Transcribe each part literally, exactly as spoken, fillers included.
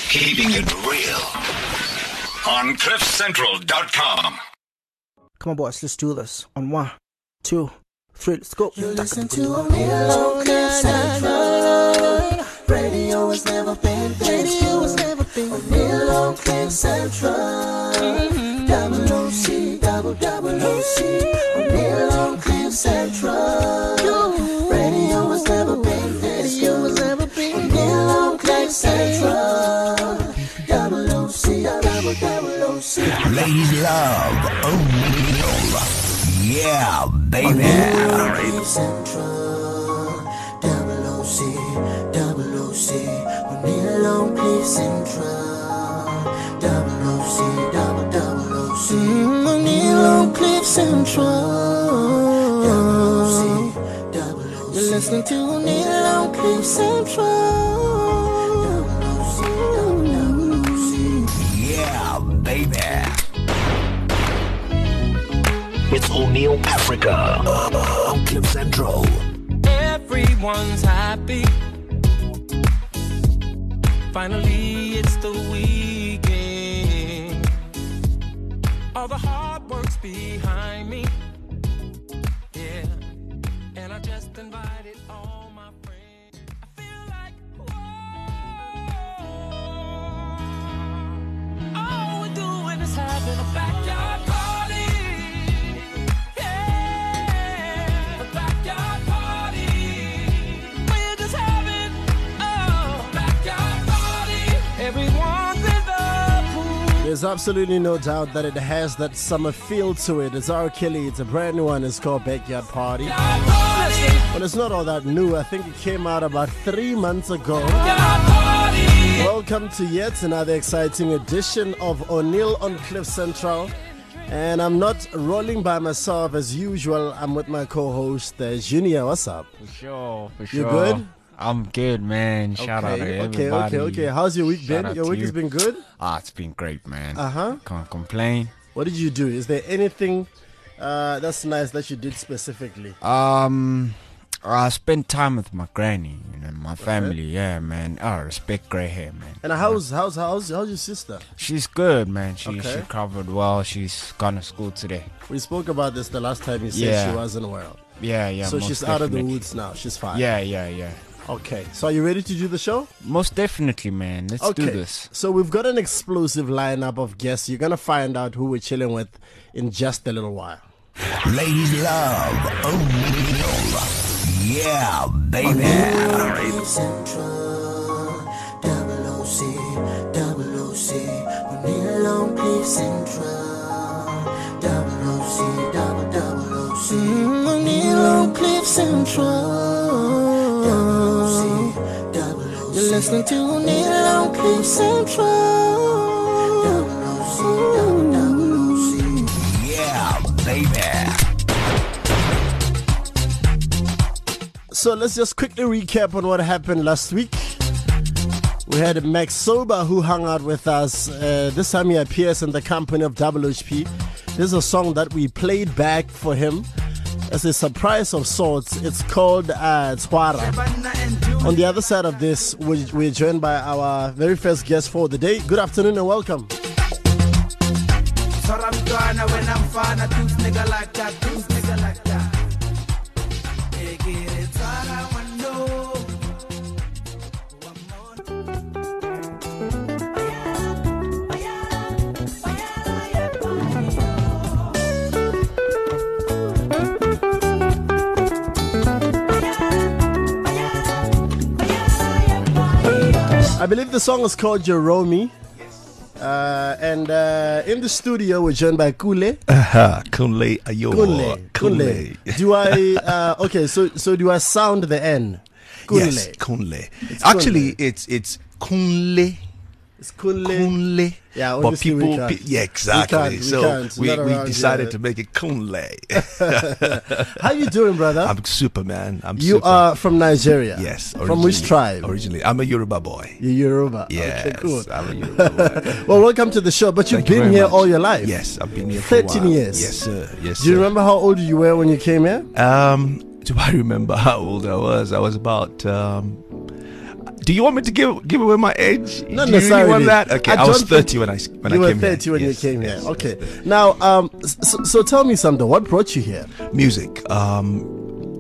Keeping it real on cliff central dot com. Come on, boys, let's do this. On one, two, three, let's go. You listen to O'Neal on Cliff Central. Radio has never been this good. O'Neal on Cliff Central. Double O C, double double O C. O'Neal on Cliff Central. Radio has never been this good. O'Neal on Cliff Central. Double O C, double double O C. Ladies love O'Neal. Yeah, baby. Cliff Central. Double O C, double O C. O'Neal on Cliff Central. Double O C, double double O C. O'Neal on Cliff Central. Double O C, double O C. You're listening to O'Neal on Cliff Central. Double O C, double double O C. Yeah, baby. It's O'Neal Africa on Cliff Central. Everyone's happy. Finally, it's the weekend. All the hard work's behind me. Yeah, and I just invited all my friends. I feel like, whoa. All we're doing is having a backyard party. Yeah, a backyard party. We're just having a backyard party. Everyone's in the pool. There's absolutely no doubt that it has that summer feel to it. It's R. Kelly, it's a brand new one, it's called Backyard Party. But it's not all that new. I think it came out about three months ago. Welcome to yet another exciting edition of O'Neal on Cliff Central. And I'm not rolling by myself as usual. I'm with my co-host, uh, Junior. What's up? For sure, for You sure. good? I'm good, man. Shout out to Okay, everybody. okay, okay. How's your week Shout been? out Your to week you. has been good? Ah, it's been great, man. Uh-huh. Can't complain. What did you do? Is there anything uh, that's nice that you did specifically? Um, I spent time with my granny, you know, my family. Yeah, man. I respect grey hair, man. And how's how's how's how's your sister? She's good, man. She Okay. she covered well. She's gone to school today. We spoke about this the last time you said Yeah. she wasn't well. Yeah, yeah. so most she's out of the definitely. woods now. She's fine. Yeah, yeah, yeah. Okay. So are you ready to do the show? Most definitely, man. Let's Okay. do this. So we've got an explosive lineup of guests. You're gonna find out who we're chilling with in just a little while. Ladies love O'Neal. Yeah, baby. Cliff Central. Double O C, double O C. O'Neal on Cliff Central. Double O C, double double O C. O'Neal on Cliff Central. Double O C, double O C. You're listening to O'Neal on Cliff Central. Double O C, double double O C. Yeah, baby. So let's just quickly recap on what happened last week. We had Max Soba who hung out with us. Uh, this time he appears in the company of Double H P. This is a song that we played back for him as a surprise of sorts. It's called uh, Twara. On the other side of this, we- we're joined by our very first guest for the day. Good afternoon and welcome. So I'm gonna when I'm fine, I do nigga like that, do nigga like that. Hey, get it, all I wanna know. I believe the song is called Jerome. Uh, and uh, in the studio, we're joined by Kule. Aha, Kunle Ayo. Kunle. Kunle. Do I, uh, okay, so so do I sound the N? Kunle. Yes, Kunle. It's Actually, Kunle. it's it's Kunle. It's Kunle. Kunle. Yeah, but obviously we people, can't. pe- yeah, exactly. We can't, we so can't. we, Not we around decided here. to make it Kunle. How you doing, brother? I'm super, man. I'm You super. are from Nigeria? Yes. From which originally- tribe? Originally, I'm a Yoruba boy. You're Yoruba. Yes, Okay, cool. I'm a Yoruba boy. Well, welcome to the show. But you've Thank you been very here much. all your life. Yes, I've been here for a thirteen while. years. Yes, sir. Yes, Do you sir. remember how old you were when you came here? Um, do I remember how old I was? I was about. Um, Do you want me to give give away my age? Not Do you really necessarily. want that? Okay, I I, was don't thirty think- when I s- when you I were came thirty here. when Yes, you came yes, here. Okay. yes. Now, um, so, so tell me something. What brought you here? Music. Um,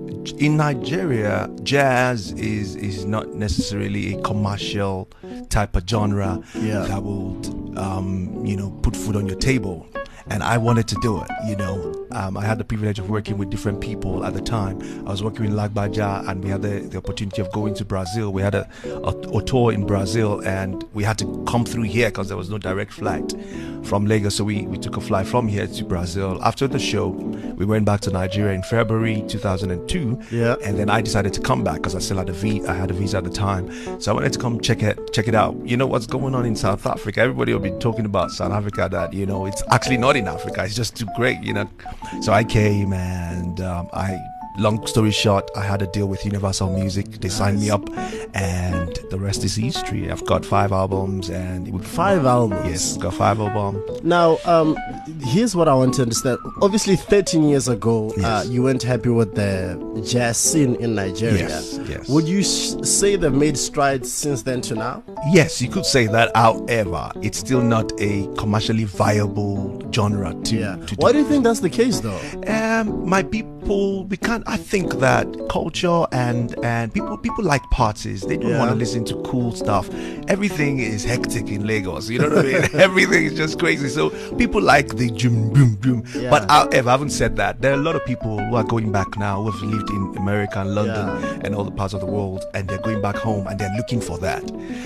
in Nigeria, jazz is is not necessarily a commercial type of genre Yeah. that will, um, you know, put food on your table. And I wanted to do it, you know. Um, I had the privilege of working with different people at the time. I was working with Lagbaja, and we had the, the opportunity of going to Brazil. We had a, a, a tour in Brazil, and we had to come through here because there was no direct flight from Lagos. So we, we took a flight from here to Brazil. After the show, we went back to Nigeria in February two thousand two. Yeah. And then I decided to come back because I still had a visa. I had a visa at the time, so I wanted to come check it check it out. You know what's going on in South Africa? Everybody will be talking about South Africa, that you know it's actually not in Africa. It's just too great, you know. So I came, and um, I. Long story short, I had a deal with Universal Music. They signed me up, and the rest is history. I've got five albums, and it would Five albums. Yes, got five albums. Now, um, here's what I want to understand. Obviously, thirteen years ago, uh, Yes. you weren't happy with the jazz scene in Nigeria. Yes, yes. Would you sh- say they've made strides since then to now? Yes, you could say that. However, it's still not a commercially viable genre to, Yeah. to Why do you think that's the case, though? Um, my people, we can't. I think that culture and and people people like parties. They don't Yeah. want to listen to cool stuff. Everything is hectic in Lagos. You know what I mean? Everything is just crazy. So people like the boom boom boom. Yeah. But however, I haven't said that. There are a lot of people who are going back now who have lived in America and London Yeah. and all the parts of the world, and they're going back home and they're looking for that.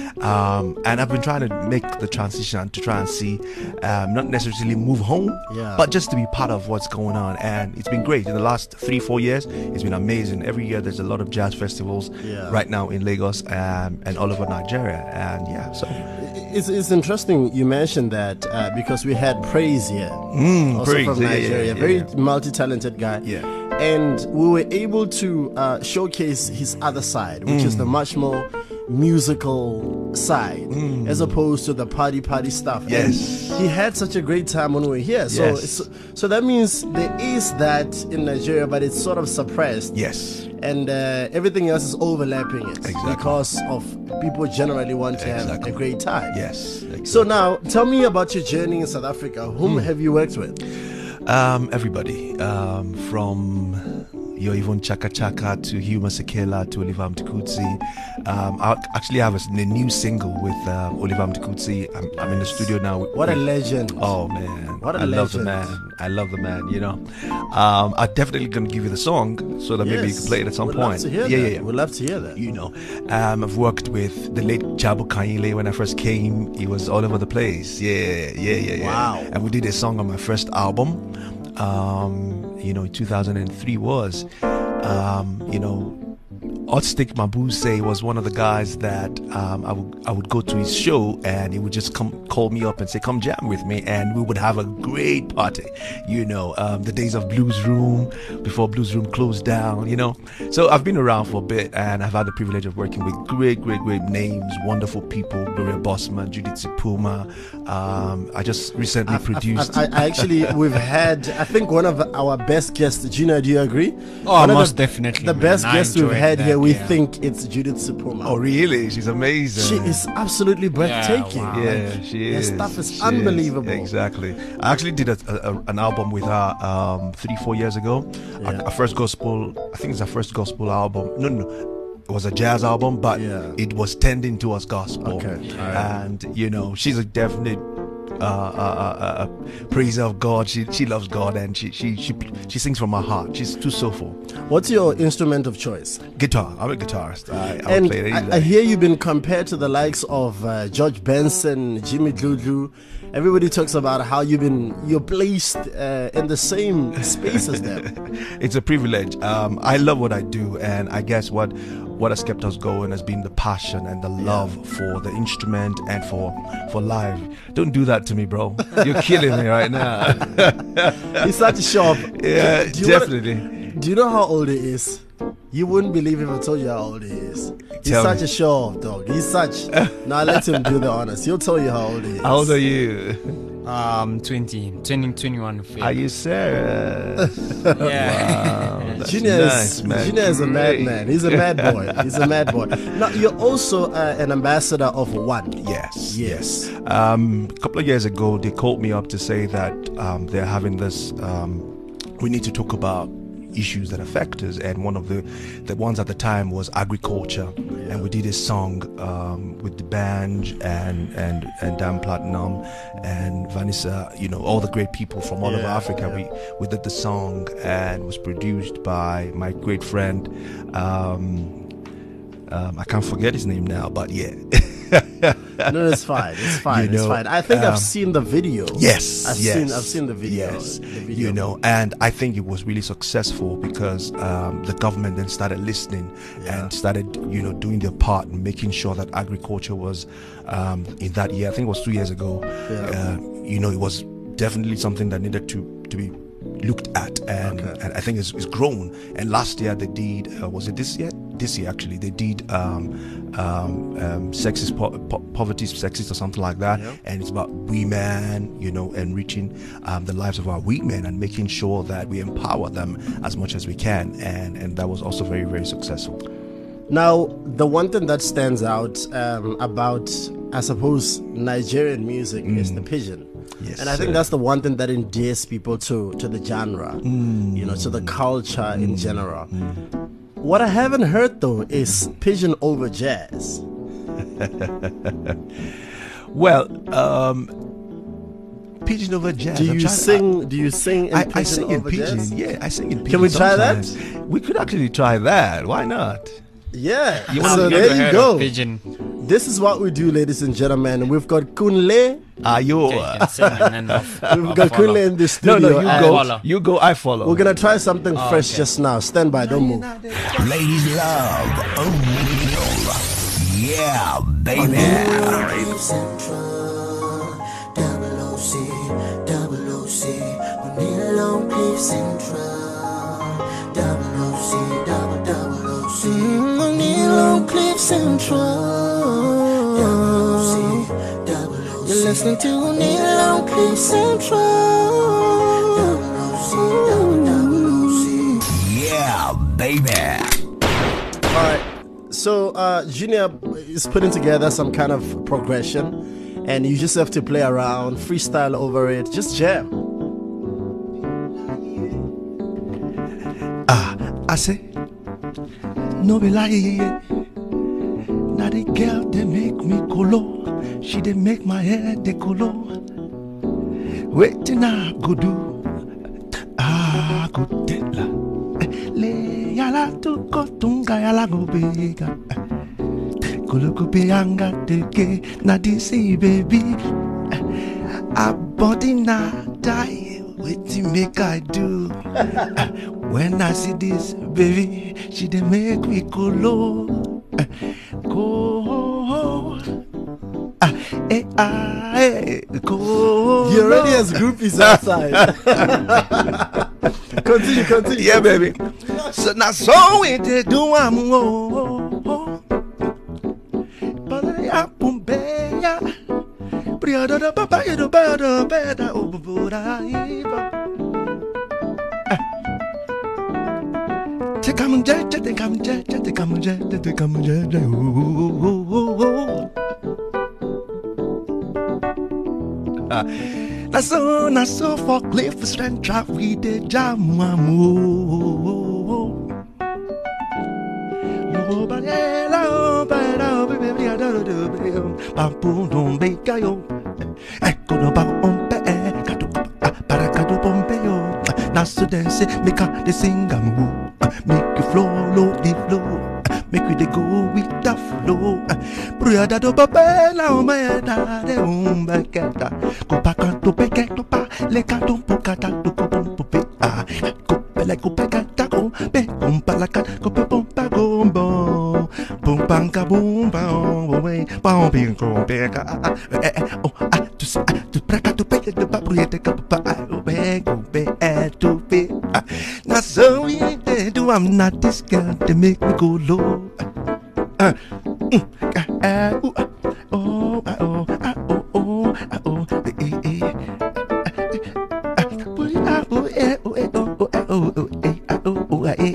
Um, and I've been trying to make the transition to try and see, um, not necessarily move home, Yeah. but just to be part of what's going on. And it's been great in the last three, four years. It's been amazing. Every year there's a lot of jazz festivals Yeah. right now in Lagos um, and all over Nigeria. And yeah, so It's, it's interesting you mentioned that uh, because we had Praise here, Mm, also Praise, from yeah, yeah, Nigeria, yeah, very yeah. multi-talented guy. Yeah. And we were able to uh, showcase his other side, which is the much more musical side, as opposed to the party party stuff. And Yes. he had such a great time when we were here. So, Yes. so, so that means there is that in Nigeria, but it's sort of suppressed. yes. And uh, everything else is overlapping it Exactly. because of people generally want to have Exactly. a great time. Yes. Exactly. So now, tell me about your journey in South Africa. Whom Hmm. have you worked with? Um, everybody, um, from your Yvonne Chaka Chaka to Hugh Masekela to Oliver Mtukudzi. Um, I actually have a, s- a new single with uh, Oliver Mtukudzi. I'm, I'm in the studio now. with- What a with- legend! Oh man, What a I love the legend. man. I love the man. You know, um, I'm definitely gonna give you the song so that maybe you Yes. can play it at some We'd point. Love to hear yeah, that. yeah, yeah. We'd love to hear that. You know, um, I've worked with the late Jabu Kanyile. When I first came, he was all over the place. Yeah, yeah, yeah, yeah. Wow. And we did a song on my first album. Um, you know, two thousand three was, um, you know, Otstick Mabuse was one of the guys that um, I would I would go to his show, and he would just come call me up and say, "Come jam with me," and we would have a great party. You know, um, the days of Blues Room before Blues Room closed down. You know, so I've been around for a bit, and I've had the privilege of working with great, great, great names, wonderful people: Gloria Bossman, Judith Sipuma. Um, I just recently I've- I've- produced. I, I actually, we've had, I think, one of our best guests. Gina, do you agree? Oh, One of most the, definitely, The man. best I guest we've enjoyed had that, here, we yeah. think it's Judith Sipuma. Oh, really? She's amazing. She is absolutely breathtaking. wow. Yeah, she Her is. stuff is She unbelievable. Exactly. I actually did a, a, an album with her um, three, four years ago. Yeah. Our, our first gospel, I think it's our first gospel album. No, no, no. It was a jazz album, but Yeah. it was tending towards gospel. Okay. And, you know, she's a definite uh, uh, uh, uh, praiser of God. She she loves God, and she, she, she, she sings from her heart. She's too soulful. What's your instrument of choice? Guitar. I'm a guitarist. I, I And would play it any I, I day. hear you've been compared to the likes of uh, George Benson, Jimmy Dludlu. Everybody talks about how you've been you're placed uh, in the same space as them. It's a privilege. Um, I love what I do, and I guess what what has kept us going has been the passion and the love for the instrument and for for live. Don't do that to me, bro. You're killing me right now. He's such a sharp. Yeah, Do you wanna- definitely. do you know how old he is? You wouldn't believe if I told you how old he is. He's Tell such me. a show off dog. He's such. Now let him do the honors. He'll tell you how old he is. How old are you? Um, twenty, turning twenty-one. in Are February. you serious? Yeah. Junior nice, is man. Junior is a Great. madman. He's a mad boy. He's a mad boy. Now you're also uh, an ambassador of One. Yes, Yes. Um, a couple of years ago, they called me up to say that um, they're having this. Um, we need to talk about issues that affect us, and one of the the ones at the time was agriculture. And we did a song um, with the band and and and Dan Platinum and Vanessa. You know, all the great people from all over Yeah, Africa. yeah. We we did the song, and it was produced by my great friend. Um, um, I can't forget his name now, but yeah. No, it's fine. It's fine. You it's know, fine. I think um, I've seen the video. Yes, I've yes, seen. I've seen the video. Yes, the video. you know, and I think it was really successful because um, the government then started listening Yeah. and started, you know, doing their part in making sure that agriculture was um, in that year. I think it was two years ago. Yeah. Uh, you know, it was definitely something that needed to to be looked at, and, Okay. and I think it's, it's grown. And last year they did, uh, was it this year? This year actually, they did um, um, um, sexist po- po- poverty, sexist or something like that. Yeah. And it's about women, you know, enriching um, the lives of our women and making sure that we empower them as much as we can. And and that was also very very successful. Now, the one thing that stands out um, about, I suppose, Nigerian music is the pigeon. Yes, and I think sir. that's the one thing that endears people to, to the genre, you know, to the culture in general. What I haven't heard, though, is pigeon over jazz. Well, um, pigeon over jazz. Do I'm you trying- sing? Do you sing in I, pigeon I sing in over pigeon. jazz? Yeah, I sing in pigeon. Can we try that? sometimes. We could actually try that. Why not? Yeah. You so wanna- there you go. Pigeon. This is what we do, ladies and gentlemen. We've got Kunle. Are you? Okay, you can sing and then I'll, We've I'll got follow. Kunle in the No, studio. no, you and go. follow. You go. I follow. We're gonna try something fresh okay. just now. Stand by, don't move. Ladies love O'Neal. Yeah, baby. Cliff Central, double O C, double O C, O'Neal on Cliff Central, double O C, double double O C, O'Neal on Cliff Central, double O C, double O C. You're listening to O'Neal on Cliff Central, double O C, double double O C. Yeah, baby. All right. So uh, Junior is putting together some kind of progression, and you just have to play around, freestyle over it, just jam. Ah, I say, no be lie. Now the girl they make me colo, she they make my hair de colo. Waiting I go do, ah go tell her. Le yala tu kotunga yala go bega. Kolo go be anga teke na this baby. A body na die. Waiting make I do. When I see this baby, she dey make me go low. Go. Ah, eh, ah, eh, go. He already has groupies outside. Continue, continue. Yeah, baby. So now, so we did do am oh. But I am beya. Priada da papa do better better obura. Take a munja, take a munja, take a munja, take a munja. Na so, na so for Cliff Central we did jam amu. Lo ba de la ba da ba ba da da da ba pum dum be kayo. Ecco do ba on pe e ka do para ka do pompe yo. Na so dance make a de sing amu. Make you flow, low the flow. Make we dey go with the flow. Brother do babela o me da de um baketa. Ko pa canto peketo pa le canto po kata do ko pom po pe ah. Ko pele ko pekata ko pe pom pa la kat ko pe pom pa go bo. Pom pang ka boom pa o we pa o ping ko pe ka eh oh ah tu sa tu praka tu pe de pa bruyete ka pa o be go be eh tu pe. Now so we they do I'm not this girl to make me go low. Uh, mm, uh, uh, ooh, uh, oh, uh, oh, uh, oh, oh, uh, oh, eh, eh, eh, uh, uh, uh, oh, eh, oh, eh, oh, eh, oh, oh, eh, oh, oh, eh, uh, oh, oh, eh,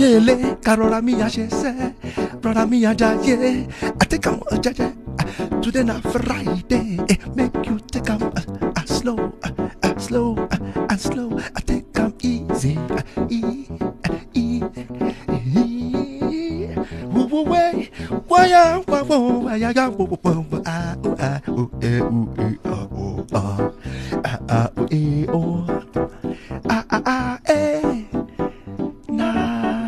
Lele, Carora Mia, she say, Brother Mia, yeah, I take him a jaja. Today na Friday, eh, make you take him a, a slow, a, a slow, a, a slow. I take him easy, a, e, a, e, e. Woo woo way, why ya, why woo, why ya, ya, woo woo woo, ah, ooh, ah, ooh, eh, ooh, eh, ah, ooh, ah, ah, ah, ooh, eh, oh, ah, ah, ah, eh, nah.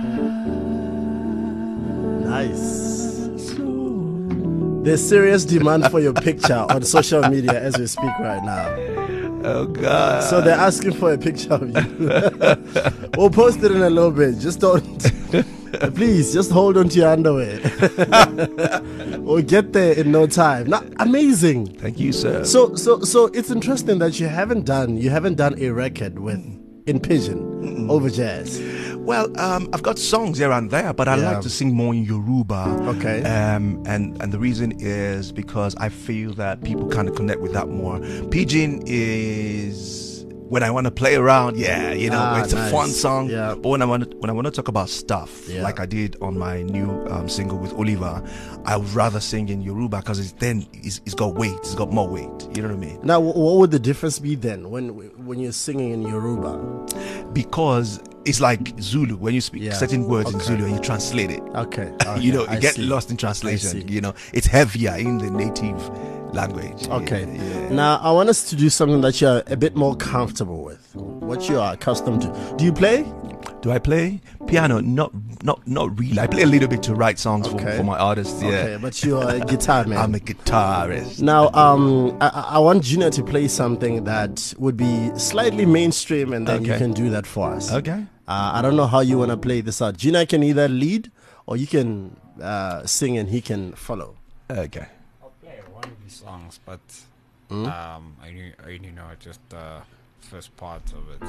Nice. There's serious demand for your picture on social media as we speak right now. Oh God! So they're asking for a picture of you. We'll post it in a little bit. Just don't. Please, just hold on to your underwear. We'll get there in no time. Now, amazing. Thank you, sir. So, so, so it's interesting that you haven't done you haven't done a record with in Pidgin Mm-mm. over jazz. Well, um, I've got songs here and there, but I Yeah. like to sing more in Yoruba. Okay. Um, and and the reason is because I feel that people kind of connect with that more. Pidgin is when I want to play around. Yeah, you know, Ah, it's a nice. fun song. Yeah. But when I want to, when I want to talk about stuff, Yeah. like I did on my new um, single with Oliver, I would rather sing in Yoruba because it's then it's, it's got weight. It's got more weight. You know what I mean? Now, wh- what would the difference be then when when you're singing in Yoruba? Because it's like Zulu. When you speak Yeah. certain words in Okay. Zulu and you translate it, Okay, you know, okay, you I get see. lost in I translation. see. You know, it's heavier in the native language. Okay. Yeah, yeah. Now, I want us to do something that you're a bit more comfortable with, what you are accustomed to. Do you play? Do I play piano? Not, not, not really. I play a little bit to write songs Okay. for, for my artists. Yeah, Okay, but you're a guitar man. I'm a guitarist. Now, um, I, I want Junior to play something that would be slightly mainstream, and then you Okay. can do that for us. Okay. Uh, I don't know how you want to play this out. Junior can either lead or you can uh, sing and he can follow. Okay. I'll play one of these songs, but um, I only, I only know just the first part of it.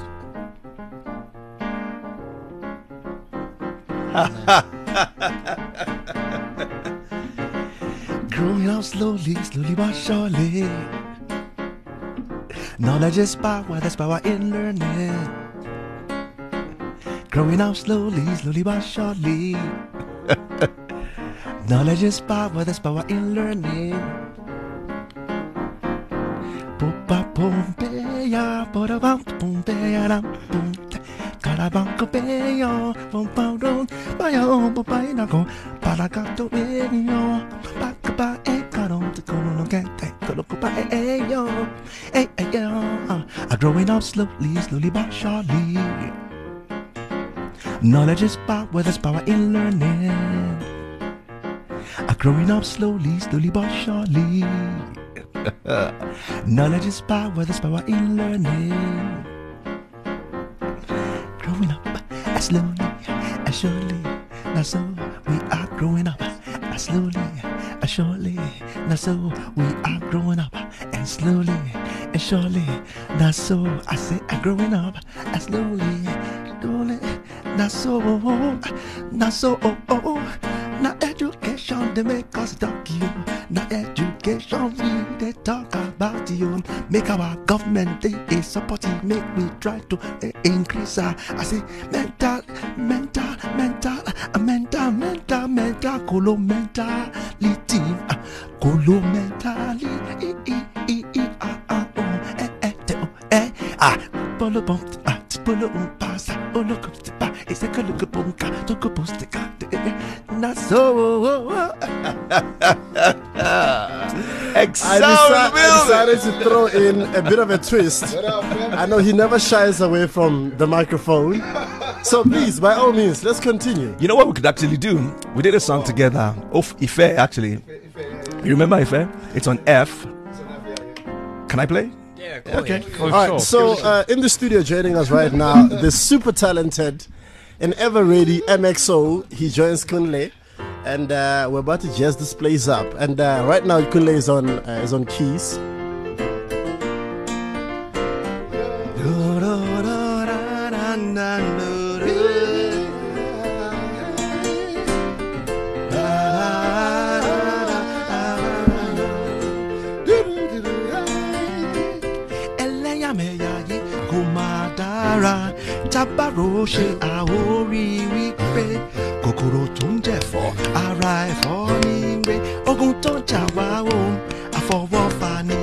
Growing up slowly, slowly but surely. Knowledge is power, that's power in learning. Growing up slowly, slowly but surely. Knowledge is power, that's power in learning. Popa pompeya, pora bam pompeya ram pompe. Carabanco peyo, pompauron, bayo, popainaco, paragato eyo, bacaba e caron, the colono cante, colocopa eyo, eh, eh, I'm growing up slowly, slowly but surely. Knowledge is power, there's power in learning. I'm growing up slowly, slowly but surely. Knowledge is power, there's power in learning. Growing up as slowly, as surely, now so we are growing up as slowly, as surely, now so we are growing up and slowly, and surely, now so I say I'm growing up as slowly, slowly, now so, now so, oh, oh, now education they make us talk you, now education we they talk about you, make our government they is supporting, make we try to uh, increase our, I say mental, mental, mental, uh, mental, mental, mental, colo mentality, uh, colo mentality, e, e, e, ah, ah, oh, eh, eh, te, oh, eh, ah, polo bom, ah, polo um, passa, oh, look, pa, it's a good look, boom, ka, to go post the cat, not so, I, deci- I decided to throw in a bit of a twist. I know he never shies away from the microphone. So please, by all means, let's continue. You know what we could actually do? We did a song together. Of Ife, actually. You remember Ife? It's on F. Can I play? Yeah, Okay. All right, so uh, in the studio joining us right now, the super talented and ever ready M X O. He joins Kunle, and uh, we're about to jazz this place up. And uh, right now, Kunle is on uh, is on keys. Tabaroshe aori wípé ara ẹ̀fọ́ ní gbé ogun tó jà wá o àfọwọ́fà ni.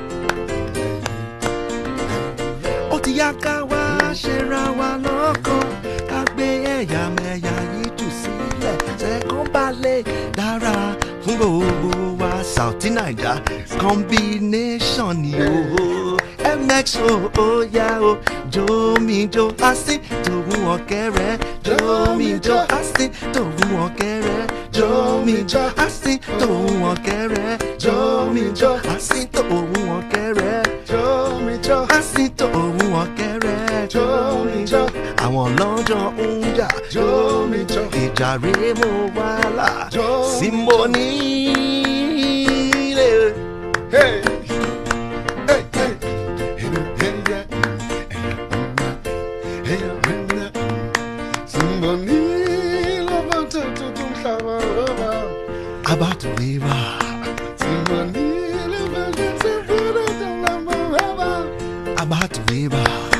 Ó ti yá ká wá ṣera wa lọ́kàn ká gbé ẹ̀yàmẹ̀yà yìí jù sílẹ̀ ṣẹ́kàn balẹ̀ dára fún gbogbo wa South Naija combination ni o. M X O ó yá o jó mi jó àsì tòun ọ̀kẹ́rẹ́ jó mi jó àsì tòun ọ̀kẹ́rẹ́ jó mi jó àsì tòun ọ̀kẹ́rẹ́ jó mi jó àsì tòun ọ̀kẹ́rẹ́ jó mi jó àsì tòun ọ̀kẹ́rẹ́ jó mi jó àwọn lọ́jọ́ ń jà jó mi jó ìjà rèé mo wà là sí mo nílé. Hey. About to leave about to leave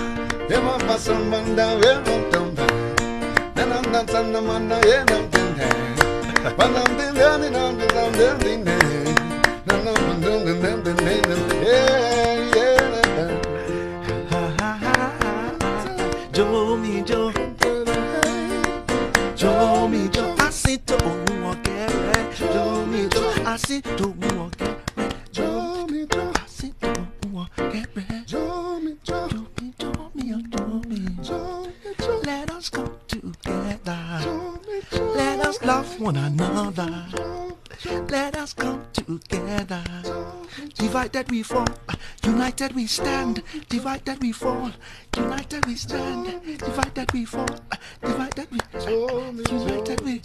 Joe me Joe Joe me Joe I sit to Joe me Joe I sit to Joe me Joe I sit to Joe me Joe Joe me Joe me Joe me Joe let us come together let us love one another let us come together divided we fall united we stand divided we fall united we stand divided we fall divided we united we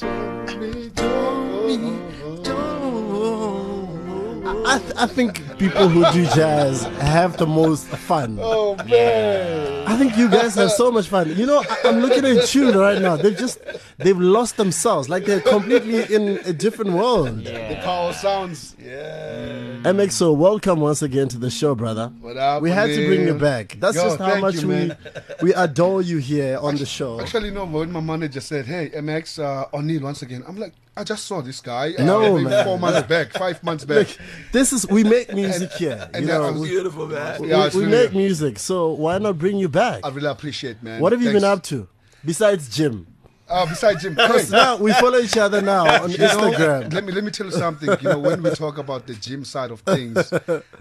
I, th- I think people who do jazz have the most fun. Oh man! I think you guys have so much fun. You know, I- I'm looking at Tune right now. They've just they've lost themselves, like they're completely in a different world. The power sounds. Yeah. M X O, welcome once again to the show, brother. What up, we had to bring you O'Neal? back. That's Yo, just how thank much you, we man. we adore you here on the show. Actually, no. When my manager said, "Hey, M X uh, O'Neal once again," I'm like, I just saw this guy. Uh, No, maybe man. Four months back, five months back. Look, this is we make music here. and You that know, was we, beautiful, man. we, Yeah, it's we really- make music, so why not bring you back? I really appreciate, man. What have you Thanks. been up to besides gym? Uh, besides Jim, Because hey, now we follow each other now on you know, Instagram. let me let me tell you something. You know, when we talk about the gym side of things,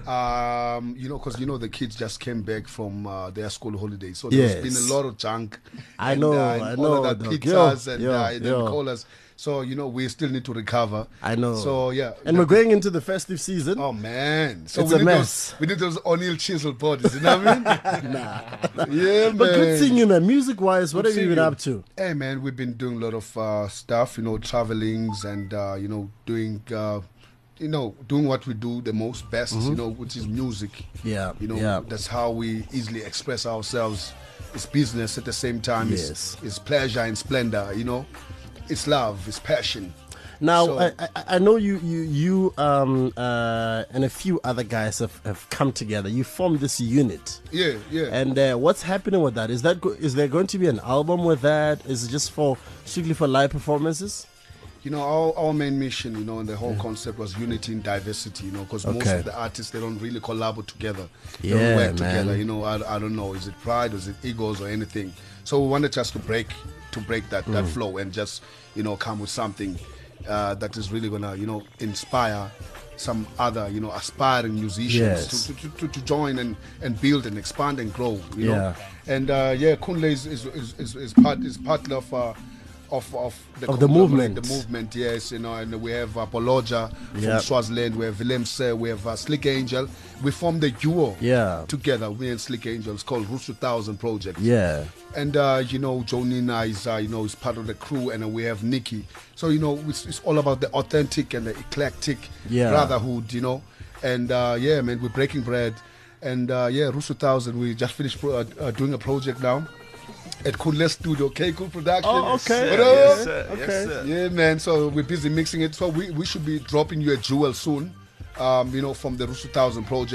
um, you know, because you know the kids just came back from uh, their school holidays, so there's Yes. been a lot of junk. I and, know, uh, I and know, all of that dog. pizzas Yo, and yo, uh, and yo. colas. So you know, we still need to recover. I know. So yeah, And we're going into the festive season. Oh man, so It's we a need mess. those we need those O'Neal chisel bodies. You know what I mean? Nah. Yeah, man. But good seeing you, man. Music wise, what Good have you seeing been you. up to? Hey man, we've been doing a lot of uh, stuff, you know, travelings and uh, you know, doing uh, you know, doing what we do the most best, you know, which is music. Yeah, You know, yeah. that's how we easily express ourselves. It's business at the same time. Yes. It's, it's pleasure and splendor, you know. It's love, it's passion. Now, So- I, I, I know you, you, you, um, uh, and a few other guys have, have come together. You formed this unit, Yeah, yeah. and uh, what's happening with that? Is that go- is there going to be an album with that? Is it just for strictly for live performances? You know, our, our main mission, you know, and the whole concept was unity in diversity, you know, because most Okay. of the artists, they don't really collaborate together. They Yeah, don't work man. together, you know, I, I don't know, is it pride, or is it egos or anything? So we wanted just to break, to break that, Mm. that flow and just, you know, come with something uh, that is really going to, you know, inspire some other, you know, aspiring musicians Yes. to, to, to, to join and, and build and expand and grow, you Yeah. know. And uh, yeah, Kunle is, is, is, is, is part, is part of... Uh, of, of the, Of the conglomerate, movement. the movement, yes, you know, and we have uh, Poloja from Yep. Swaziland, we have Willem Se, we have uh, Slick Angel. We formed a duo Yeah. together, we and Slick Angel. It's called Roots two thousand Project. Yeah. And, uh, you know, Jonina is, uh, you know, is part of the crew, and uh, we have Nikki. So, you know, it's, it's all about the authentic and the eclectic Yeah. brotherhood, you know. And, uh, yeah, man, we're breaking bread. And, uh, yeah, Roots two thousand, we just finished pro- uh, uh, doing a project now at Kunle Studio, K Cool Production. Oh, okay. What up? Yes, sir. Okay. Yes, sir. Yeah, man. So we're busy mixing it. So we, we should be dropping you a jewel soon, um, you know, from the Roots two thousand project.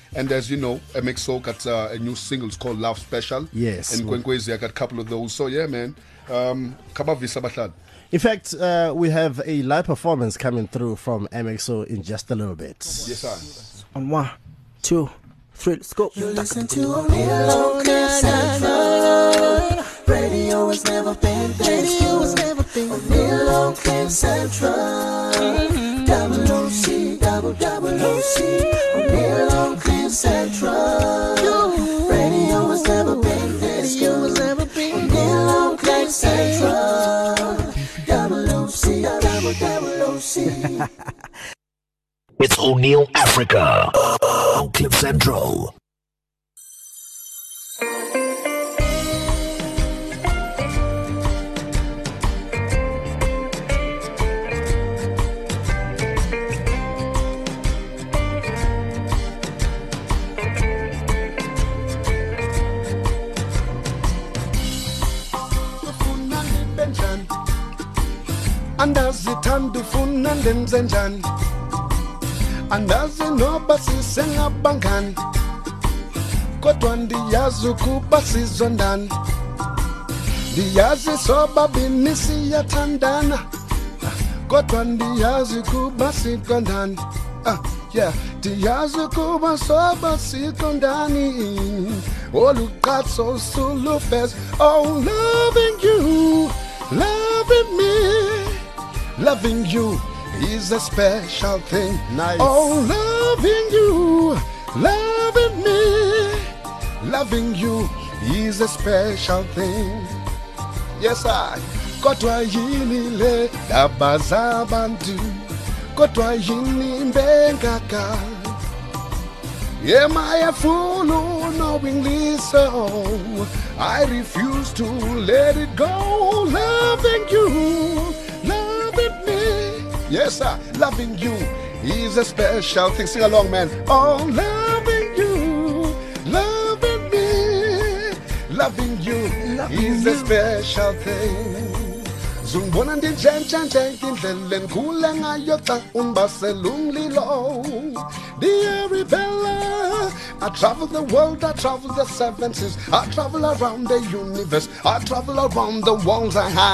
And as you know, M X O got uh, a new single. It's called Love Special. Yes. And Kwenkwezi, I got a couple of those. So yeah, man. Um, Kabavisa Bahlad. In fact, uh, we have a live performance coming through from M X O in just a little bit. Yes, sir. On one, two, three, let's go. You listen to O'Neal Cliff Central. Radio has never been this good. O'Neal Cliff Central. Double O C, double double O C. O'Neal Cliff Central. Radio has never been this good. O'Neal Cliff Central. Double O C, double double O C. It's O'Neal Africa on Cliff Central. Andazithanda ufuna ndenze njani, andazi noba sisengabangani, kodwa ndiyazi ukuba sizondana, ndiyazi sobabini siyathandana, kodwa ndiyazi ukuba siqondana. Ah, yeah, ndiyazi ukuba soba siqondani, oluqatso usulufes. Oh, loving you, loving me, loving you is a special thing. Nice. Oh, loving you, loving me, loving you is a special thing. Yes, I. Kodwa yini le daba zabantu, kodwa yini mbengaka. Am I a fool knowingly so? I refuse to let it go. Loving you, loving me. Yes, sir. Loving you is a special thing. Sing along, man. Oh, loving you, loving me, loving you loving is you. A special thing. Zumbona ndinjenja njengindlela ngikhule ngayo xa umbasela umlilo. Dear rebella, I travel the world, I travel the seven seas, I travel around the universe, I travel around the walls.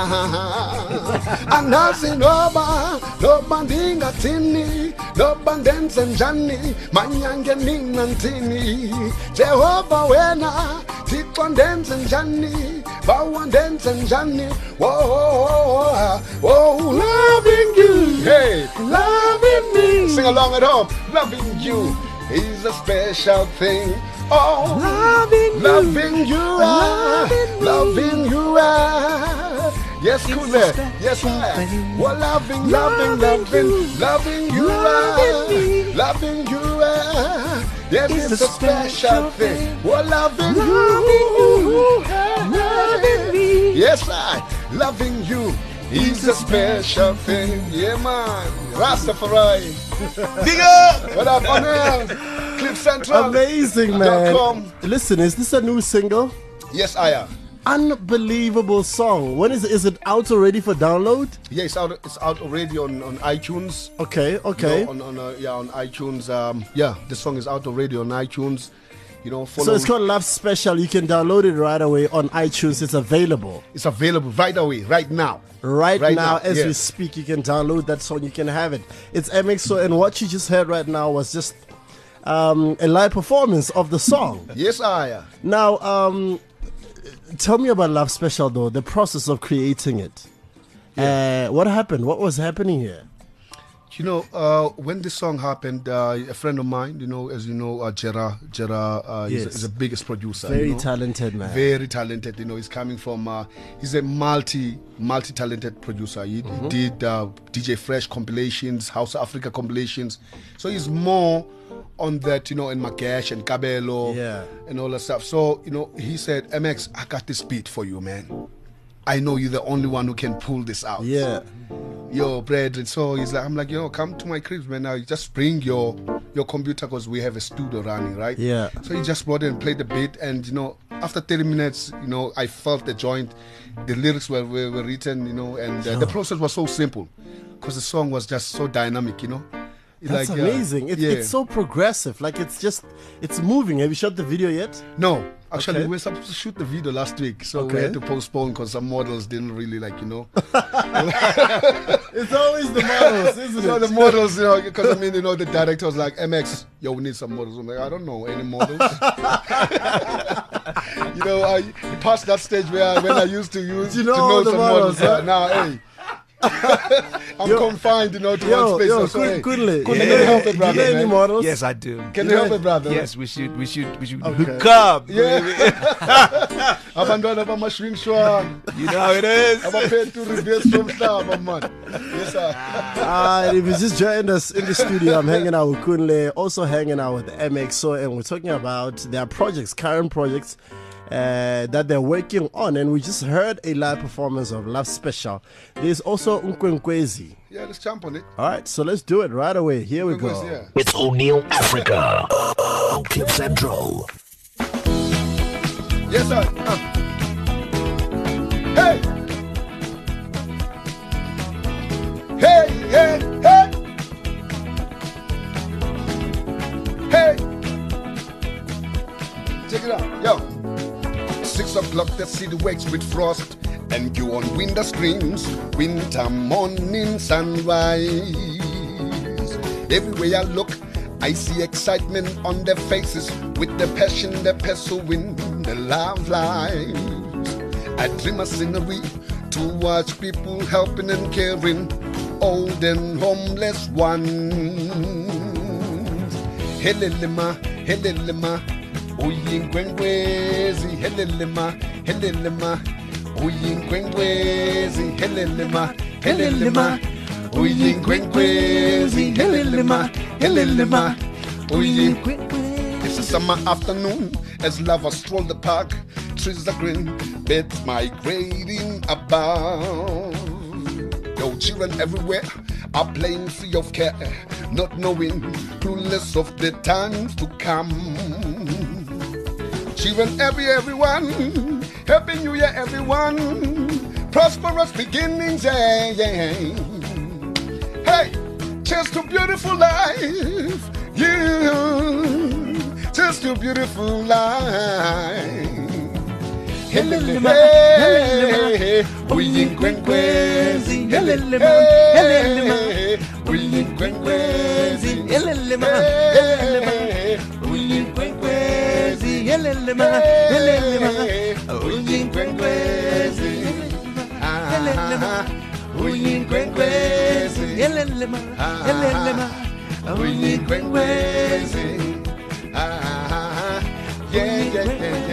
Anazi noba, noba ndingathini, noba ndenze njani, manyange ninantini. Jehova wena, Thixo ndenze njani, bawa ndenze njani. Whoa. Oh, loving you, hey, loving me. Sing along at home. Loving you is a special thing. Oh, loving, loving you, loving, loving you. Uh, yes, cool. Yes, I. Well, loving, loving, loving, loving you, loving, loving you. Uh, yes, it's, it's a special thing. Well, loving, loving you, loving me. Yes, I. Loving you is a special thing. Yeah, man. Rastafari. Digga! What up, O'Neal? Cliff Central. Amazing, man. Listen, is this a new single? Yes, I am. Unbelievable song. When is it? Is it out already for download? Yeah, it's out. It's out already on, on iTunes. Okay, okay. You know, on on uh, yeah on iTunes. Um, yeah, the song is out already on iTunes. You know, follow. So it's called Love Special. You can download it right away on iTunes. It's available. It's available right away, right now. Right, right now, now, as yes. we speak, you can download that song. You can have it. It's M X O, and what you just heard right now was just um, a live performance of the song. Yes, I. Now, um, tell me about Love Special, though. The process of creating it. Yeah. Uh, what happened? What was happening here? You know, uh, when this song happened, uh, a friend of mine, you know, as you know, uh, Jera, Jera uh, yes. is, is the biggest producer. Very you know? talented man. Very talented. You know, he's coming from, uh, he's a multi, multi-talented producer. He, mm-hmm. he did uh, D J Fresh compilations, House Africa compilations. So he's more on that, you know, in Magash and Kabelo yeah. and all that stuff. So, you know, he said, M X, I got this beat for you, man. I know you're the only one who can pull this out. Yeah. Yo, brethren. So he's like, I'm like, yo, come to my crib, man. Now you just bring your your computer because we have a studio running, right? Yeah. So he just brought it and played the beat, and you know, after thirty minutes, you know, I felt the joint. The lyrics were were, were written, you know, and uh, the process was so simple because the song was just so dynamic, you know. That's like, uh, amazing. It's, yeah. it's so progressive. Like it's just, it's moving. Have you shot the video yet? No, actually, Okay. we were supposed to shoot the video last week, so Okay. we had to postpone because some models didn't really like, you know. It's always the models, isn't So it? the models, you know, because I mean, you know, the director was like, M X, yo, we need some models. I'm like, I don't know any models. You know, I passed that stage where I, when I used to use You know to all know the some models, models. huh? Uh, now, hey. I'm Yo- confined, you know, to Yo, one space. yo, so, Kun- hey, Kunle, Kunle, you can know- you help do it, you brother? know any man? models? Yes, I do. Can you help it, brother? Yes, we should, we should, we should Okay. hook up. Yeah. Abantwana bamashwingshwa. You know how it is. Abaphethu reverse from Mhlaba, man. Yes, sir. Uh, and if you just joined us in the studio, I'm hanging out with Kunle, also hanging out with M X O, and we're talking about their projects, current projects uh, that they're working on. And we just heard a live performance of Love Special. There's also Nkwenkwezi. Yeah, let's jump on it. All right, so let's do it right away. Here we go. Yeah. It's O'Neill Africa on Clip Central. Yes, sir. Uh. Hey! Hey, hey, hey! Hey! Check it out. Yo. Six o'clock, the city wakes with frost. And you on window screens. Winter morning sunrise. Everywhere I look, I see excitement on their faces with the passion they're pursuing their love lives. I dream of scenery to watch people helping and caring old and homeless ones. Helelema, helelema, uyinkwenkwezi, helelema, helelema, uyinkwenkwezi, helelema, helelema. Uyinkwenkwezi, helelema, helelema, uyinkwenkwezi. It's a summer afternoon as lovers stroll the park. Trees are green, birds migrating above. Yo, children everywhere are playing free of care, not knowing, clueless of the times to come. Children, every everyone, happy New Year, everyone. Prosperous beginnings, yeah, yeah. Hey, cheers to beautiful life. Yeah, cheers to beautiful life. Helelema, helelema, uyinkwenkwezi. Helelema, helelema, uyinkwenkwezi. Helelema, helelema, uyinkwenkwezi. Helelema, helelema, uyinkwenkwezi. Helelema. Uyinkwenkwezi, helelema, helelema, uyinkwenkwezi, ah, yeah, yeah, yeah,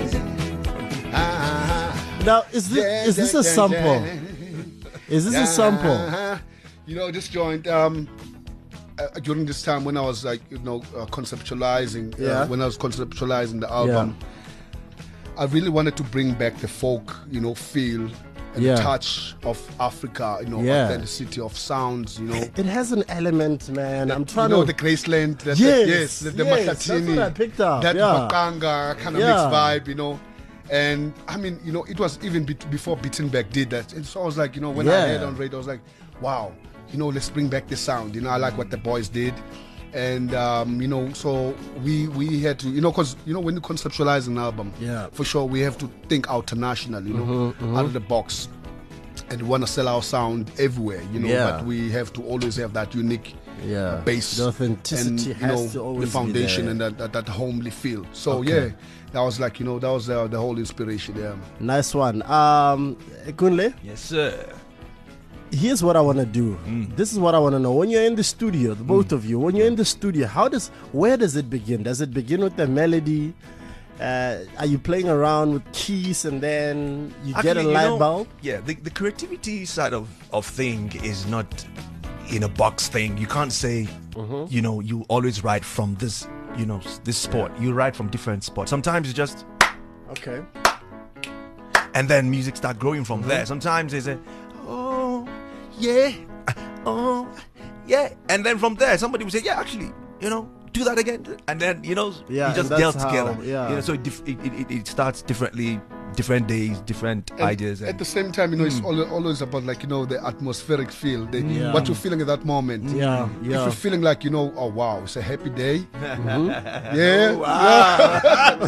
yeah. Now, is this Yeah, is this yeah, a yeah, sample? yeah. Is this a sample? Uh-huh. You know, this joint, um, uh, during this time when I was like, you know, uh, conceptualizing, uh, Yeah. when I was conceptualizing the album, I really wanted to bring back the folk, you know, feel and Yeah. touch of Africa, you know, Yeah. authenticity of sounds, you know. It has an element, man. I'm trying you know, to. the Graceland, that, Yes, that, yes, the, the yes, that's Makatini, what I picked up, that yeah. Bakanga kind of Yeah. mixed vibe, you know. And I mean, you know, it was even be- before Beatenback did that. And so I was like, you know, when I Yeah. heard on radio, I was like, wow, you know, let's bring back the sound. You know, I like what the boys did. And, um, you know, so we we had to, you know, because, you know, when you conceptualize an album, Yeah. for sure, we have to think international, you know, Mhm, mhm. out of the box. And we want to sell our sound everywhere, you know, Yeah. but we have to always have that unique Yeah. base, The authenticity and, you has know, to always the be foundation there. and that, that, that homely feel. So Okay. yeah, that was like, you know, that was uh, the whole inspiration there. Nice one. Um, Kunle? Yes, sir. Here's what I want to do. This is what I want to know. When you're in the studio, the both of you, when you're in the studio, how does, where does it begin? Does it begin with the melody? Uh, are you playing around with keys and then you get a Actually, you light know, bulb? Yeah, the, the creativity side of, of thing is not in a box thing. You can't say, Mhm. you know, you always write from this, you know, s- this spot. You write from different spots. Sometimes it's just, Okay. and then music start growing from there. Sometimes they say, oh, yeah, oh, yeah. And then from there, somebody will say, yeah, actually, you know, do that again. And then, you know, Yeah, you just and gel that's how- together. yeah. You know, so it, dif- it, it, it starts differently different days, different And ideas. at And the same time, you know, it's Mm. al- always about like you know the atmospheric feel, the, Yeah. what you're feeling at that moment. Yeah, If yeah. you're feeling like you know, oh wow, it's a happy day. Mhm. Yeah. Oh, wow.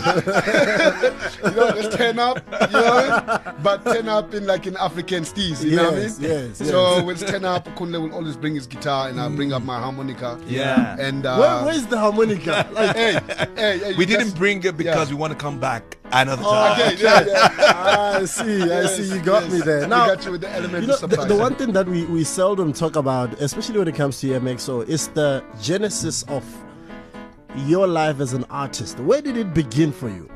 you know, let's turn up. You know, but turn up in like in African steez. You know what I mean? Yes, yes, So yes. when it's turn up, Kunle will always bring his guitar, and I bring up my harmonica. Yeah. And uh, Where, where's the harmonica? Like, hey, hey, hey, we you didn't just- bring it because yeah. we want to come back another Oh, time. Okay, yeah, yeah. I see, I Yes, see. You got yes. me there. We Now, got you with the element you know, of the, surprise. the one thing that we, we seldom talk about, especially when it comes to M X O, is the genesis of your life as an artist. Where did it begin for you?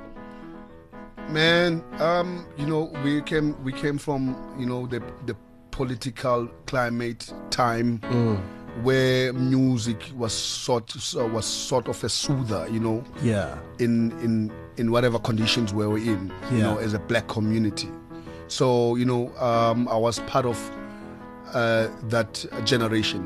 Man, um, you know, we came we came from you know the the political climate time where music was sort uh, was sort of a soother, you know, Yeah. in in in whatever conditions we were in, you Yeah. know, as a black community. So you know, um, I was part of uh, that generation.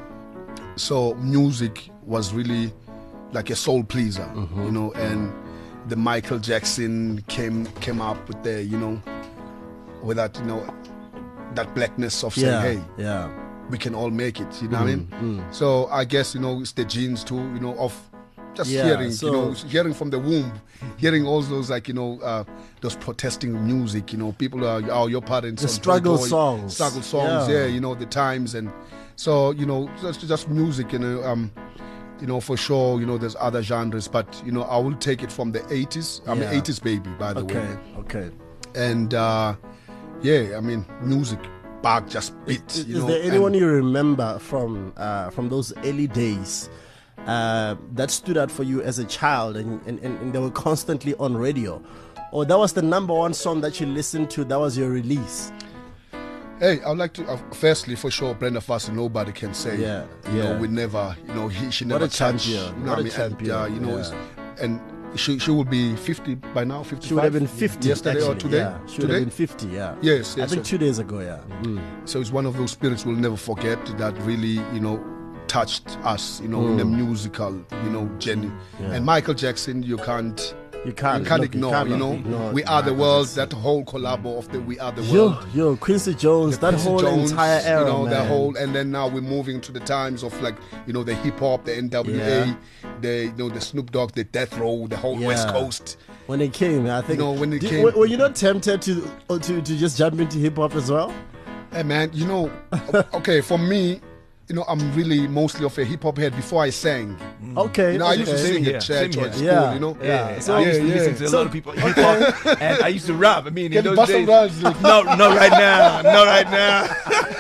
So music was really like a soul pleaser, you know, and the Michael Jackson came came up with the you know with that you know that blackness of saying, Yeah. hey, Yeah. we can all make it, you know what I mean? mm. So I guess you know it's the genes too, you know, of just Yeah, hearing, so- you know, hearing from the womb, hearing all those like you know uh, those protesting music, you know, people are oh your parents The on struggle Toy Toy, songs. struggle songs, Yeah. yeah. you know the times and so you know just just music, you know, um, you know for sure, you know there's other genres, but you know I will take it from the eighties. I'm Yeah. an eighties baby, by the Okay. way, Okay. and uh, yeah, I mean music back just beat. Is, you is know, there and- anyone you remember from uh, from those early days uh, that stood out for you as a child and, and, and, and they were constantly on radio? Or that was the number one song that you listened to, that was your release? Hey, I'd like to, uh, firstly, for sure, Brenda Fassie, nobody can say, Yeah, you yeah. know, we never, you know, he, she What never a touched, champion, you know what a I mean? champion, And, uh, you know, yeah. it's, and she she would be fifty by now, fifty-five? She would have been fifty yesterday actually, or today? Yeah. She would today? have been fifty, yeah. Yes, I yes. think so, two days ago, yeah. Mm. so it's one of those spirits we'll never forget that really, you know, touched us, you know, in a musical, you know, journey. Mm. Yeah. And Michael Jackson, you can't, You can't, you can't look, ignore, can't you know. ignore We Are the Michael World, Jackson. that whole collabo of the We Are the Yo, World. yo, Quincy Jones, that Quincy whole Jones, entire era, you know, man. the whole, and then now we're moving to the times of like, you know, the hip hop, the N W A, Yeah. the you know, the Snoop Dogg, the Death Row, the whole Yeah. West Coast. When it came, I think. You know, when it Did- came- Were, were you not tempted to uh, to to just jump into hip hop as well? Hey man, you know, okay, for me, you know, I'm really mostly of a hip hop head before I sang. Okay. You know, I used to okay. sing Same here, at church same or at here. school, Yeah, you know. yeah. So I Yeah, used to yeah. listen to a So- lot of people hip hop, and I used to rap. I mean, in Can those bust some days, rhymes, like- no, not right now, not right now.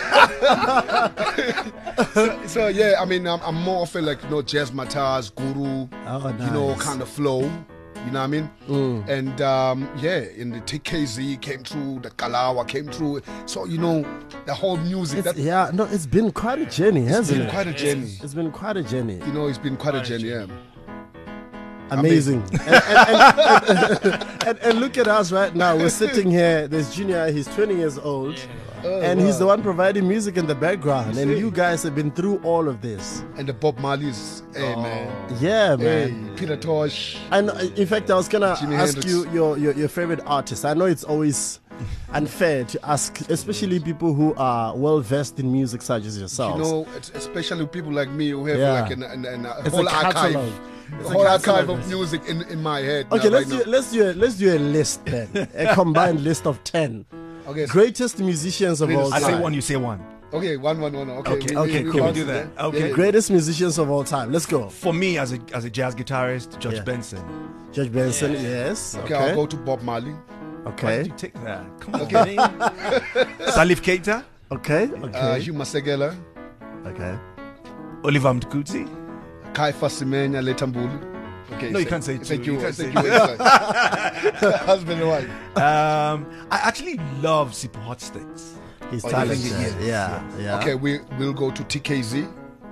so, so yeah, I mean, I'm, I'm more of a like, you know, Jazz Mataz, Guru, Oh, you know, nice. kind of flow. You know what I mean? Mm. And um, yeah, in the T K Z came through, the Kalawa came through. So you know, the whole music. It's, That yeah, no, it's been quite a journey, hasn't been it? quite a journey. It's been quite a journey. You know, it's been quite a journey. Yeah. Amazing. and, and, and, and, and, and look at us right now. We're sitting here. There's Junior. He's twenty years old. and he's the one providing music in the background. And you guys have been through all of this. And the Bob Marley's, hey man. Yeah, Hey, man. Peter Tosh. And uh, in fact, I was gonna Jimi ask Hendrix. you your, your your favorite artist. I know it's always unfair to ask, especially people who are well versed in music, such as You yourselves. know, it's especially people like me who have Yeah. like an, an, an, a It's whole a archive, catalog. a It's a whole archive catalog. of music in, in my head. Okay, now, let's right do now. let's do a, let's do a list then, a combined list of ten Okay, so- greatest musicians of all I time. say one, you say one. Okay, one, one, one. Okay, Okay, we- okay, we, cool. bounce do it, that. yeah? Okay. Yeah, yeah. Greatest musicians of all time. Let's go. For me, as a as a jazz guitarist, George Yeah. Benson. George Benson, yes. Okay, Okay. I'll go to Bob Marley. Why Okay. did you take that? Come on, man. Salif Keita, Okay. Uh, Okay. Hugh Masegela, Okay. Oliver Mtukudzi. Kaifa Semenya Letambulu. Okay, No, you can't say thank two. you. You can't Thank say you. Husband and wife. Um, I actually love Sipho Hot Sticks. He's Oh, talented. yes, Yeah. yes, Yeah. Okay, we will go to T K Z.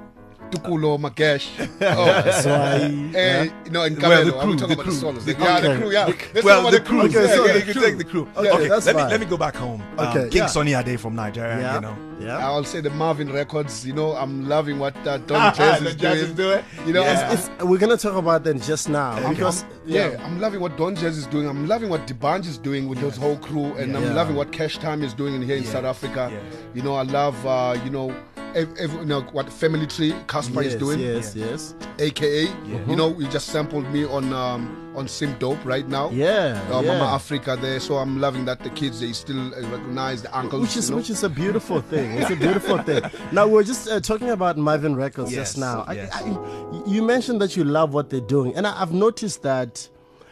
Tukulo, Makesh. Oh, That's why. Eh, you know, in Well, the Cabello, crew, I'm talking the about crew, the solos. the The, yeah, the okay. crew, yeah. Let's Well, talk the about crew. Okay, yeah, so yeah, the you can crew. take the crew. Okay, Okay, that's let me fine. let me go back home. Um, Okay, King yeah. Sonny Ade from Nigeria. Yeah. You know. Yeah. I'll say the Marvin Records, you know, I'm loving what uh, Don Jazz is Jazz doing. is doing. You know, Yeah. it's, It's, we're gonna talk about that just now I'm- because I'm- yeah, I'm loving what Don Jazz is doing. I'm loving what Dibanj is doing with his whole crew, and I'm Yeah. loving what Cash Time is doing in here in South Africa. Yeah. You know, I love, uh, you know, ev- ev- you know what Family Tree Casper yes, is doing, yes, yes, A K A. You know, you just sampled me on um, on Sim Dope right now. yeah, Uh, yeah. Mama Africa there, so I'm loving that the kids they still uh, recognize the uncles. Which is you know? which is a beautiful thing. It's a beautiful thing. Now we we're just uh, talking about Marvin Records Yes, just now. I, yes. I, you mentioned that you love what they're doing, and I, I've noticed that.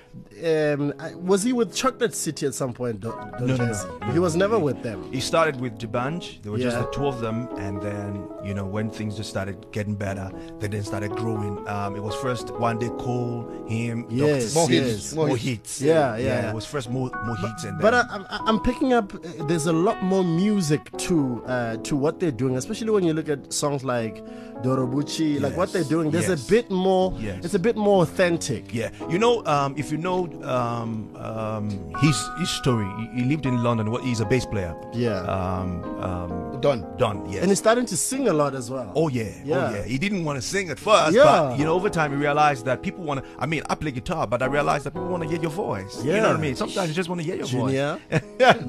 Um, I- was he with Chocolate City at some point? Don, Don No, no, no, Jazzy? no, He was never with them. He started with Dibanj. There were just Yeah. the two of them, and then you know when things just started getting better, they then started growing. Um, it was first one day Cole, him, Yes, More hits, yes. more more hits. hits. Yeah, yeah. It was first more more hits, and But then, I, I, I'm picking up. uh, There's a lot more music to uh, to what they're doing, especially when you look at songs like Dorobuchi, like what Yes, they're doing. There's yes. a bit more. Yes. It's a bit more authentic. yeah, you know, um, if you know um, um, his his story, he, he lived in London. What he's a bass player. Yeah. Um, um, Done. Don. Yes. And he's starting to sing a lot as well. Oh yeah, Yeah. oh yeah. He didn't want to sing at first, Yeah. but you know, over time he realized that people want to. I mean, I play guitar, but I realized that people want to hear your voice. You know Yeah. what I mean? Sometimes you just want to hear your Junior. voice.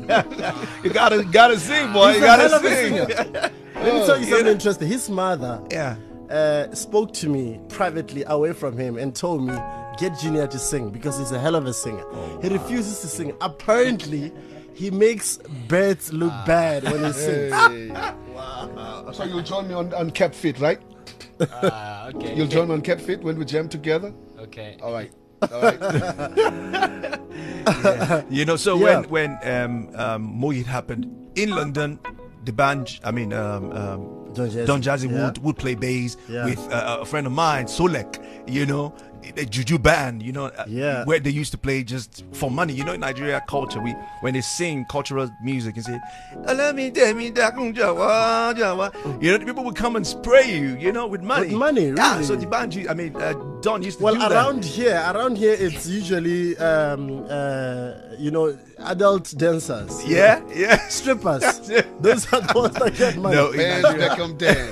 you gotta gotta sing, boy. He's you a gotta hell of a sing. singer. Let me tell you something interesting. His mother Yeah. uh, spoke to me privately away from him and told me, get Junior to sing because he's a hell of a singer. he refuses to sing. Apparently, he makes birds look bad when he sings. Hey. So you'll join me on, on Kept Fit, right? Uh, okay. You'll join me on Kept Fit when we jam together? Okay. All right. All right. You know, so Yeah. when when um, um, Mohit happened in London, the band, I mean, um, um, Don Jazzy. Don Jazzy Yeah. would, would play bass Yeah. with uh, a friend of mine, Solek, you know, a Juju band, you know, uh, Yeah. where they used to play just for money. You know, in Nigeria culture, we when they sing cultural music and say, "Allow me, tell me, da- kum, jawa, jawa," you know, people would come and spray you, you know, with money. With money, Yeah, really? so the band, I mean, uh, Don used to Well, do that. around here, around here, it's usually, um, uh, you know, adult dancers. Yeah, yeah. Strippers. Those are the ones that get money. No, in Bands Nigeria- Beckham dance.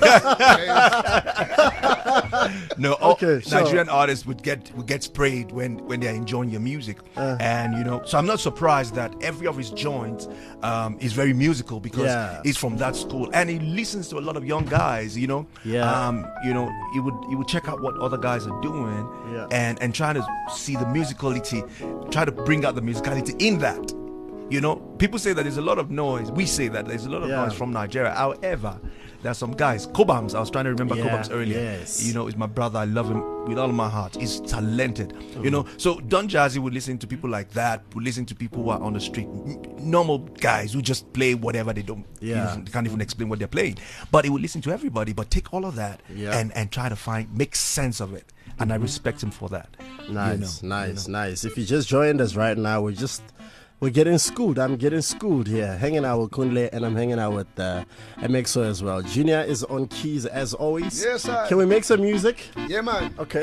No, all Okay, sure. Nigerian artists would get would get sprayed when when they are enjoying your music, Uh. and you know. So I'm not surprised that every of his joints um, is very musical because Yeah. he's from that school and he listens to a lot of young guys. You know, Yeah. Um, you know, he would he would check out what other guys are doing, Yeah. and and try to see the musicality, try to bring out the musicality in that. You know, people say that there's a lot of noise. We say that there's a lot of Yeah. noise from Nigeria. However, there are some guys. Kobams, I was trying to remember Yeah, Kobams earlier. yes. You know, he's my brother. I love him with all of my heart. He's talented. Mm-hmm. You know, so Don Jazzy would listen to people like that. Would listen to people who are on the street, n- normal guys who just play whatever they don't. Yeah. They can't even explain what they're playing. But he would listen to everybody. But take all of that Yeah. and and try to find make sense of it. And I respect him for that. Nice, You know, nice, nice. If you just joined us right now, we're just we're getting schooled. I'm getting schooled here, hanging out with Kunle, and I'm hanging out with uh, M X O as well. Junior is on keys as always. Yes, sir. Can we make some music? Yeah, man. Okay.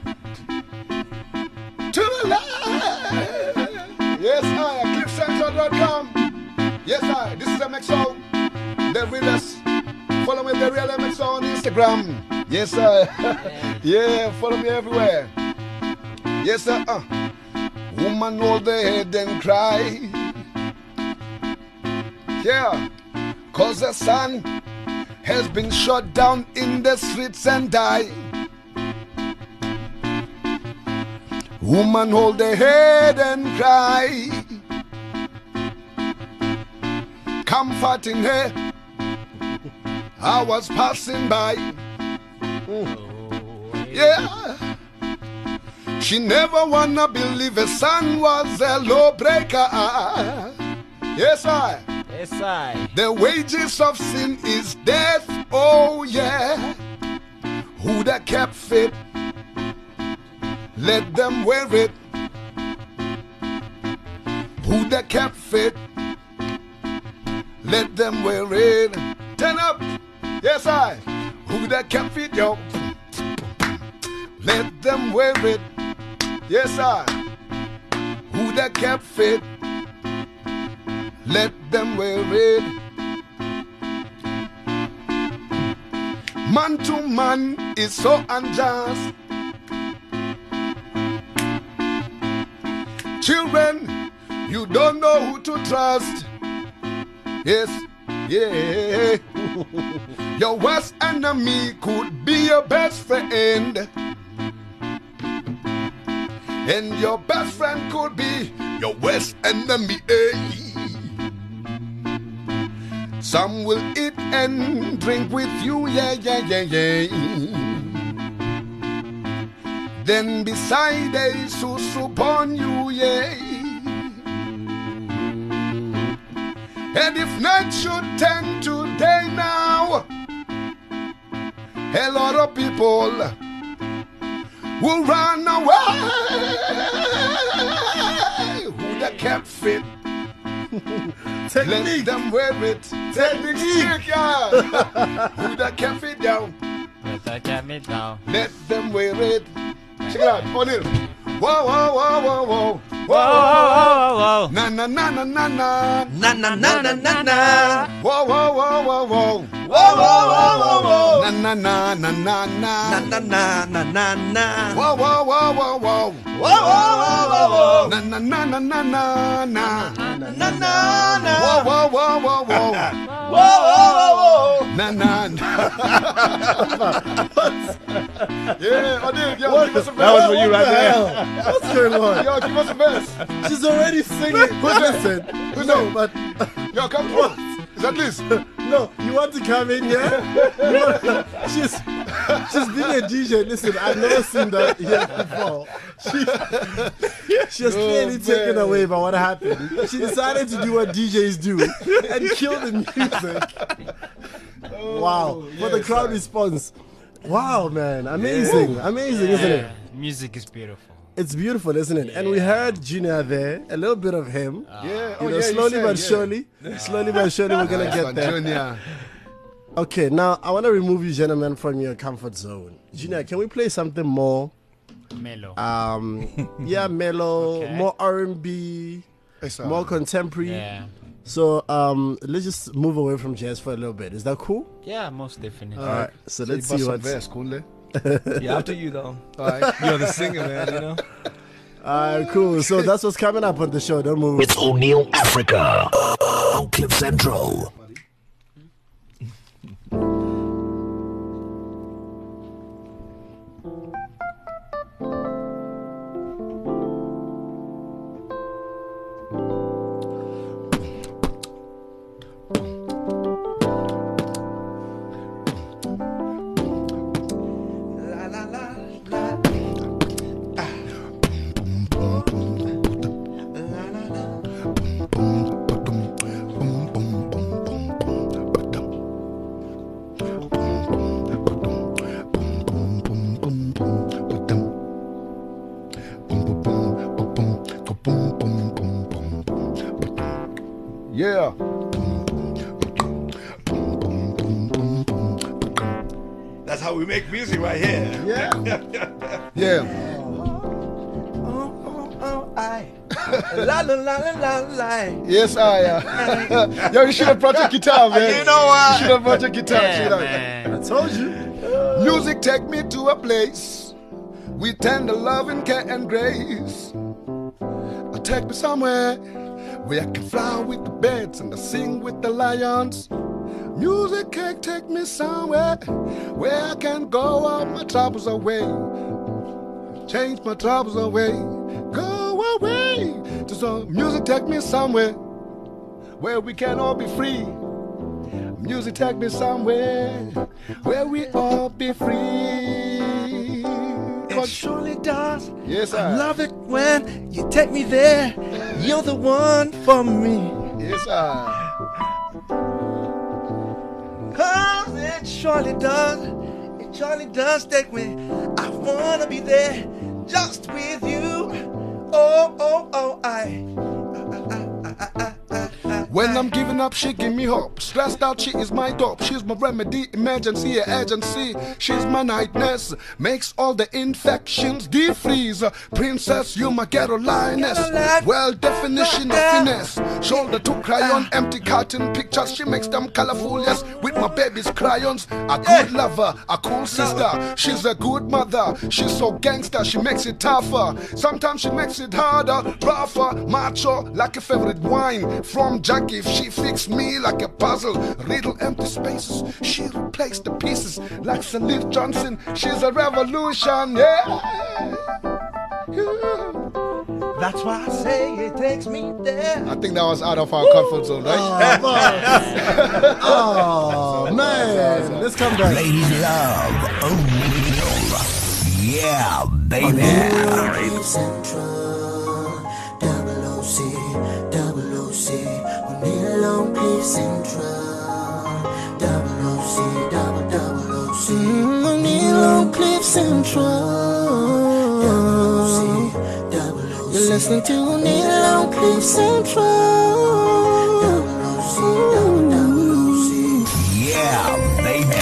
To the left. Yes, I. cliff central dot com. Yes, I. This is M X O. The realest. Follow me, the real M X O on Instagram. Yes, sir. Yeah, follow me everywhere. Yes, sir. Uh. Woman hold their head and cry. Yeah, cause the son has been shot down in the streets and died. Woman hold their head and cry, comforting her. I was passing by. Yeah, she never wanna believe her son was a lawbreaker. Yes, I. Yes, I. The wages of sin is death. Oh yeah. Who that kept fit? Let them wear it. Who that kept fit? Let them wear it. Turn up. Yes, I. Who that kept fit, yo? let them wear it. Yes, I. Who that kept fit, let them wear it. Man to man is so unjust. Children, you don't know who to trust. Yes, yeah. Your worst enemy could be your best friend. And your best friend could be your worst enemy. Eh? Some will eat and drink with you, yeah, yeah, yeah, yeah. Then beside they sus upon you, yeah. And if night should turn to day now, a lot of people will run away. Who that kept fit, let them wear it. Technique, yeah. Who that kept fit down, Let that get me down. let them wear it. Check it out, O'Neal. Whoa, whoa, whoa, whoa, whoa. Whoa, whoa, whoa. Na na na na na na. Na na na na na na. Whoa, whoa, whoa, whoa, whoa. Whoa, whoa, whoa, whoa, whoa. Na na na na na na. Na na na na na na. Whoa, whoa, whoa, whoa, whoa. Whoa, whoa, whoa, whoa, whoa. Na na na na na na na. Na na na na. Whoa, whoa, whoa, whoa, whoa. Whoa, whoa, whoa, whoa. Na na. Yeah, O'Neal, yo, give us a verse. That was for you right there. What's going on? Yo, give us a verse. She's already singing. Who's that? Listen, Who's no, that? but Yo, come through. Is that Liz? no, you want to come in here? You want- she's she's being a D J. Listen, I've never seen that here before. She, she was clearly Oh, taken man. away by what happened. She decided to do what D Js do and kill the music. Wow, for the yes, crowd sir. response. Wow, man, amazing, amazing, isn't it? Yeah, music is beautiful. It's beautiful, isn't it? And we heard Junior there, a little bit of him. Yeah, You oh know, yeah, slowly you but said, surely, slowly but surely, we're gonna yeah. get there. Junior. Okay, now I want to remove you, gentlemen, from your comfort zone. Junior, can we play something more? Mellow. Um, yeah, mellow, Okay. more R and B, Yes, sir. more contemporary. Yeah. So um, let's just move away from jazz for a little bit. Is that cool? Yeah, most definitely. All right. So So let's you see bust some what's. verse, Kunle. Yeah, after you though. All right. You're the singer, man, you know? All right, cool. So that's what's coming up on the show. Don't move. It's O'Neill Africa on Cliff Central. La la la la. Yeah. That's how we make music right here. Yeah. Yeah. Oh, oh, oh, I. La la la la la la. Yes, I. Uh, yo, you should have brought your guitar, man. You know what? You should have brought your guitar. Yeah, Should have- man. I told you. Music take me to a place we tender love and care and grace. Uh, Take me somewhere where I can fly with the birds and I sing with the lions. Music can take me somewhere where I can go all my troubles away. Change my troubles away. Go away. To some music take me somewhere where we can all be free. Music take me somewhere where we all be free. It surely does. Yes, I I. love it when you take me there. You're the one for me. Yes, I. Cause it surely does. It surely does take me. I wanna be there just with you. Oh, oh, oh, I. When I'm giving up, she give me hope. Stressed out, she is my dope. She's my remedy, emergency, agency. She's my nightness, makes all the infections defreeze. Princess, you my ghetto lioness. Well, definition of finesse. Shoulder to cry on, empty carton pictures. She makes them colorful, yes. With my baby's crayons. A good lover, a cool sister. She's a good mother. She's so gangster, she makes it tougher. Sometimes she makes it harder, rougher, macho, like a favorite wine. From Jackie, she fixed me like a puzzle. Riddle empty spaces, she replaced the pieces. Like Salif Johnson, she's a revolution, yeah. Yeah. That's why I say it takes me there. I think that was out of our comfort zone, right? Oh, man. Let's come back. Lady Love O'Neal. Yeah, baby. Central, double O C, double O C, O'Neal on Cliff Central, double O C, double double O C, O'Neal on Cliff Central, double O C, double O C. You're listening to O'Neal on Cliff Central, double O C, double double O C. Yeah, baby.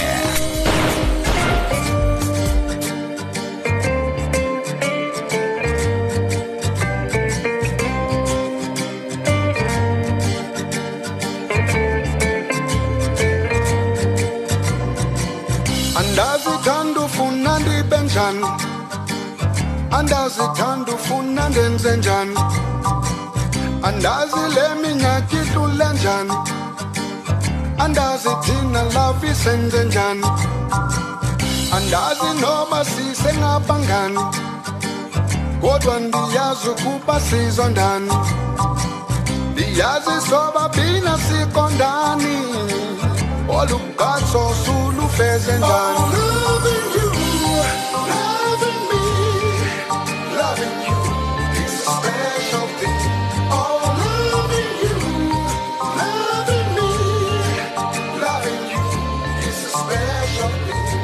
Andazithanda ufuna ndibe njani, andazithanda ufuna ndenze njani, andazi le minyaka idlule njani, andazi thina love isenze njani, andazi noma sisengabangani, kodwa ndiyazi ukuba sizondani, ndiyazi sobabili siqondani. All of God's so soon to face and done. Loving you, loving me, loving you is a special thing. Oh, loving you, loving me, loving you is a special thing.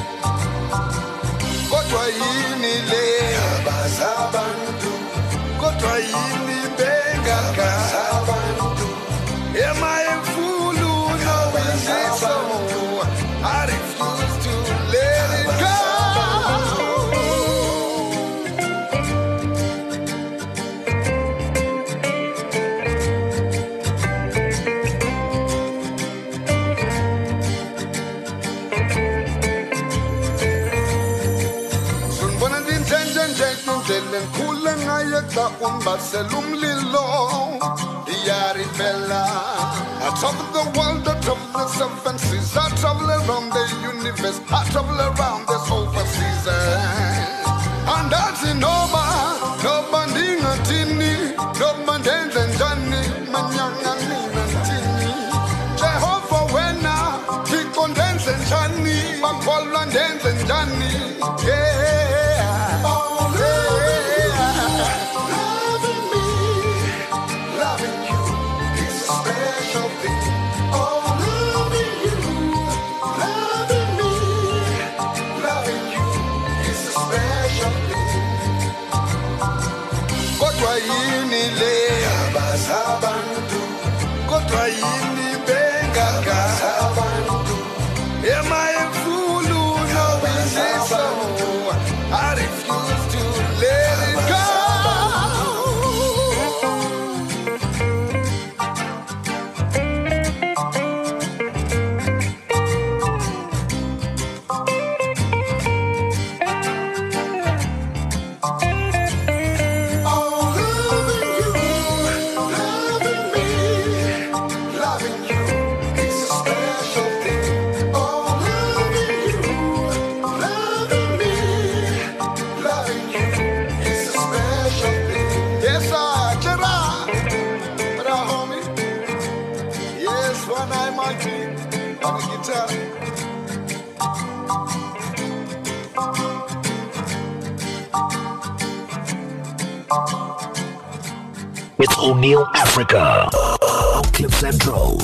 Kodwa yini le abazabantu, kodwa yini bengaka abazabantu. Am I a fool? So I refuse to let it go. Sunbona dintenjen jenjen jelen kulen ayekta umbasel umlilo diari bella. I travel the world, I travel the seven seas, I travel around the universe, I travel around this overseas. And that's in Noma, no banding a tinny, no mandens and Johnny, Manyanga Nina Tinny. Jehovah Wena, he condense and Johnny, Macall and Dance and Johnny, yeah. Oh, yeah. Loving me, loving you is a special thing. Oh, loving you, loving me, loving you is a special thing. Kodwa yini le abazabantu, kodwa yini bengaka abazabantu. Am I a fool who knows it so? I refuse to let it go. It's O'Neal Africa on Cliff Central.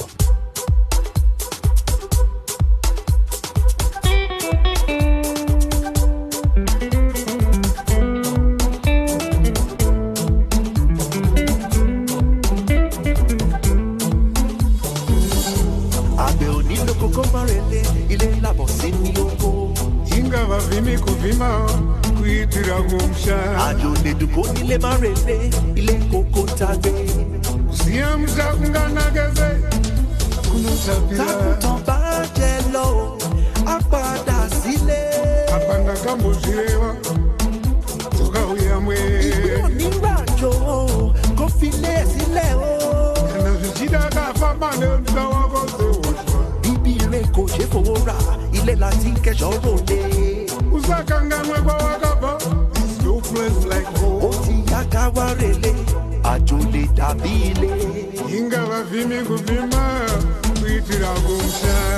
kuitira kumsha ajole dukonile marele ile koko tagbe siyamsha kunganakeze kunotapira takutomba jelo apada sile apanda kambozvirewa toka uyamwe nirajo kofile sile o kana zvichida kafamba nemsa wako sewoshwa bibire ko jefowora ile lati keshorode usakanganwe kwawakabva no place like home oti yakawarele ajole dabile ingava vhimi kuvhima kuitira kumsha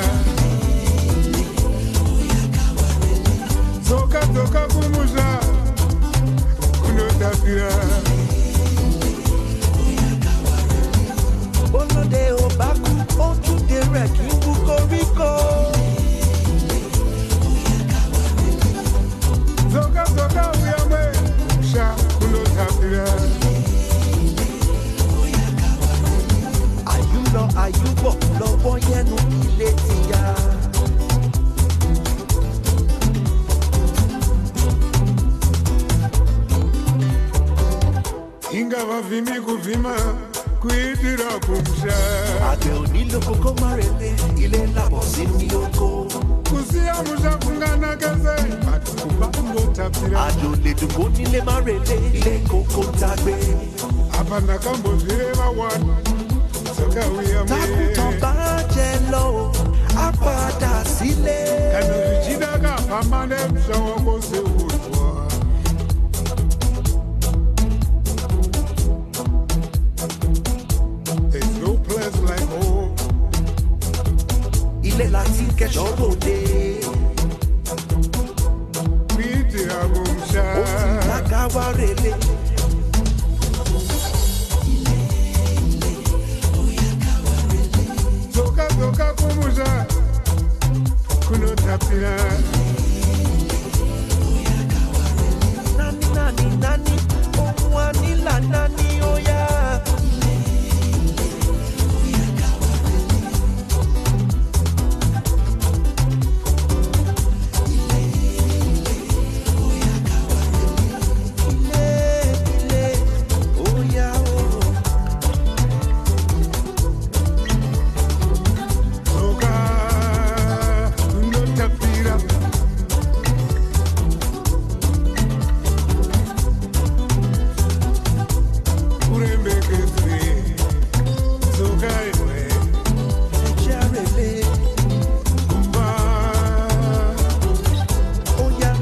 dzoka dzoka kumusha kunotapira olode obaku otudere kingukoriko dzoka dzoka uyamwe kumsha kunotapira ayulo ayubo lobo yenu ile tiya ingava vhimi kuvhima kuitira kumsha ade onilo koko marele ile labo simioko kusiya musha kunganakeze atukuba kungotapira ajole dukonile marele ile koko tagbe apa ndakambozvireva wani soka uyamwe takutomba jelo apada sile kana zvichida kafamba nemsha wako seutwa there's no place like home ile lati keshorode kuitira kumsha nakawarele dzoka dzoka kumusha kunotapira nani nani nani omwanila nani oya dzoka kunotapira urembekeze dzoka iwe jarele kumba oya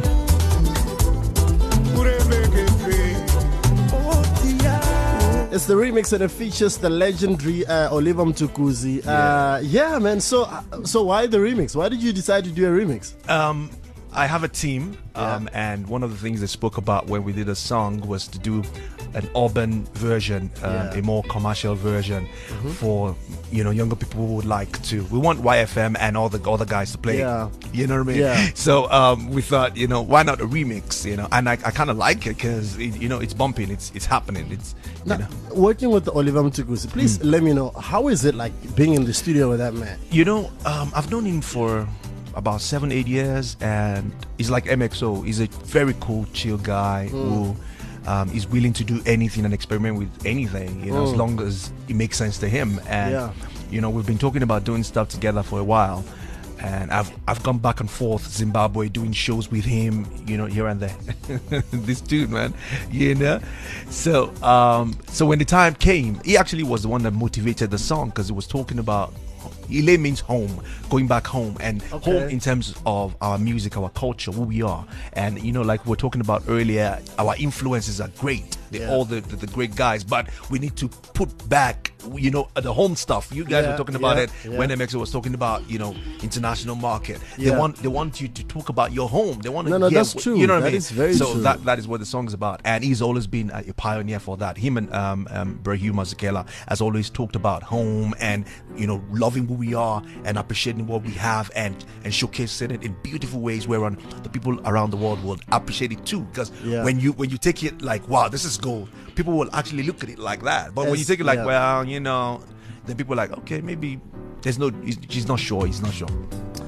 urembekeze otia It's the remix and it features the legendary uh, Oliver Mtukuzi. Uh, yeah, man. So, so why the remix? Why did you decide to do a remix? Um, I have a team, um, and one of the things they spoke about when we did a song was to do an urban version, um, Yeah. a more commercial version Mhm. for you know younger people who would like to. We want Y F M and all the other guys to play. Yeah. You know what I mean? Yeah. So um, we thought, you know, why not a remix? You know, and I, I kind of like it because it, you know it's bumping, it's it's happening, it's you Now, know. working with Oliver Mtukuzi, please let me know, how is it like being in the studio with that man? You know, um, I've known him for about seven, eight years, and he's like M X O. He's a very cool, chill guy who um, is willing to do anything and experiment with anything, you know, as Mm. long as it makes sense to him. And Yeah. you know, we've been talking about doing stuff together for a while. And I've I've gone back and forth Zimbabwe doing shows with him, you know, here and there. This dude, man, you know. So um, so when the time came, he actually was the one that motivated the song because it was talking about Ile means home, going back home, and Okay. home in terms of our music, our culture, who we are. And you know, like we were talking about earlier, our influences are great. They're Yeah. all the, the the great guys, but we need to put back, you know, the home stuff. You guys Yeah, were talking about yeah, it yeah. when M X O was talking about, you know, international market. They Yeah. want they want you to talk about your home. They want to No, no, hear that's what- true. You know what That I mean? is very so true. that that is what the song's about. And he's always been a, a pioneer for that. Him and um, um Brahim Mazekela has always talked about home and, you know, loving who we are and appreciating what we have and and showcasing it in beautiful ways whereon the people around the world will appreciate it too. Because Yeah. when you when you take it like, wow, this is gold, people will actually look at it like that. But when you As- take it like, yeah. well, you know, then people are like, okay, maybe there's no, he's, she's not sure, he's not sure.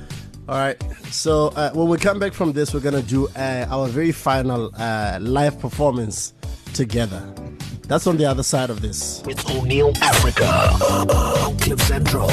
All right. So uh, when we come back from this, we're gonna do uh, our very final uh, live performance together. That's on the other side of this. It's O'Neill Africa on Cliff Central.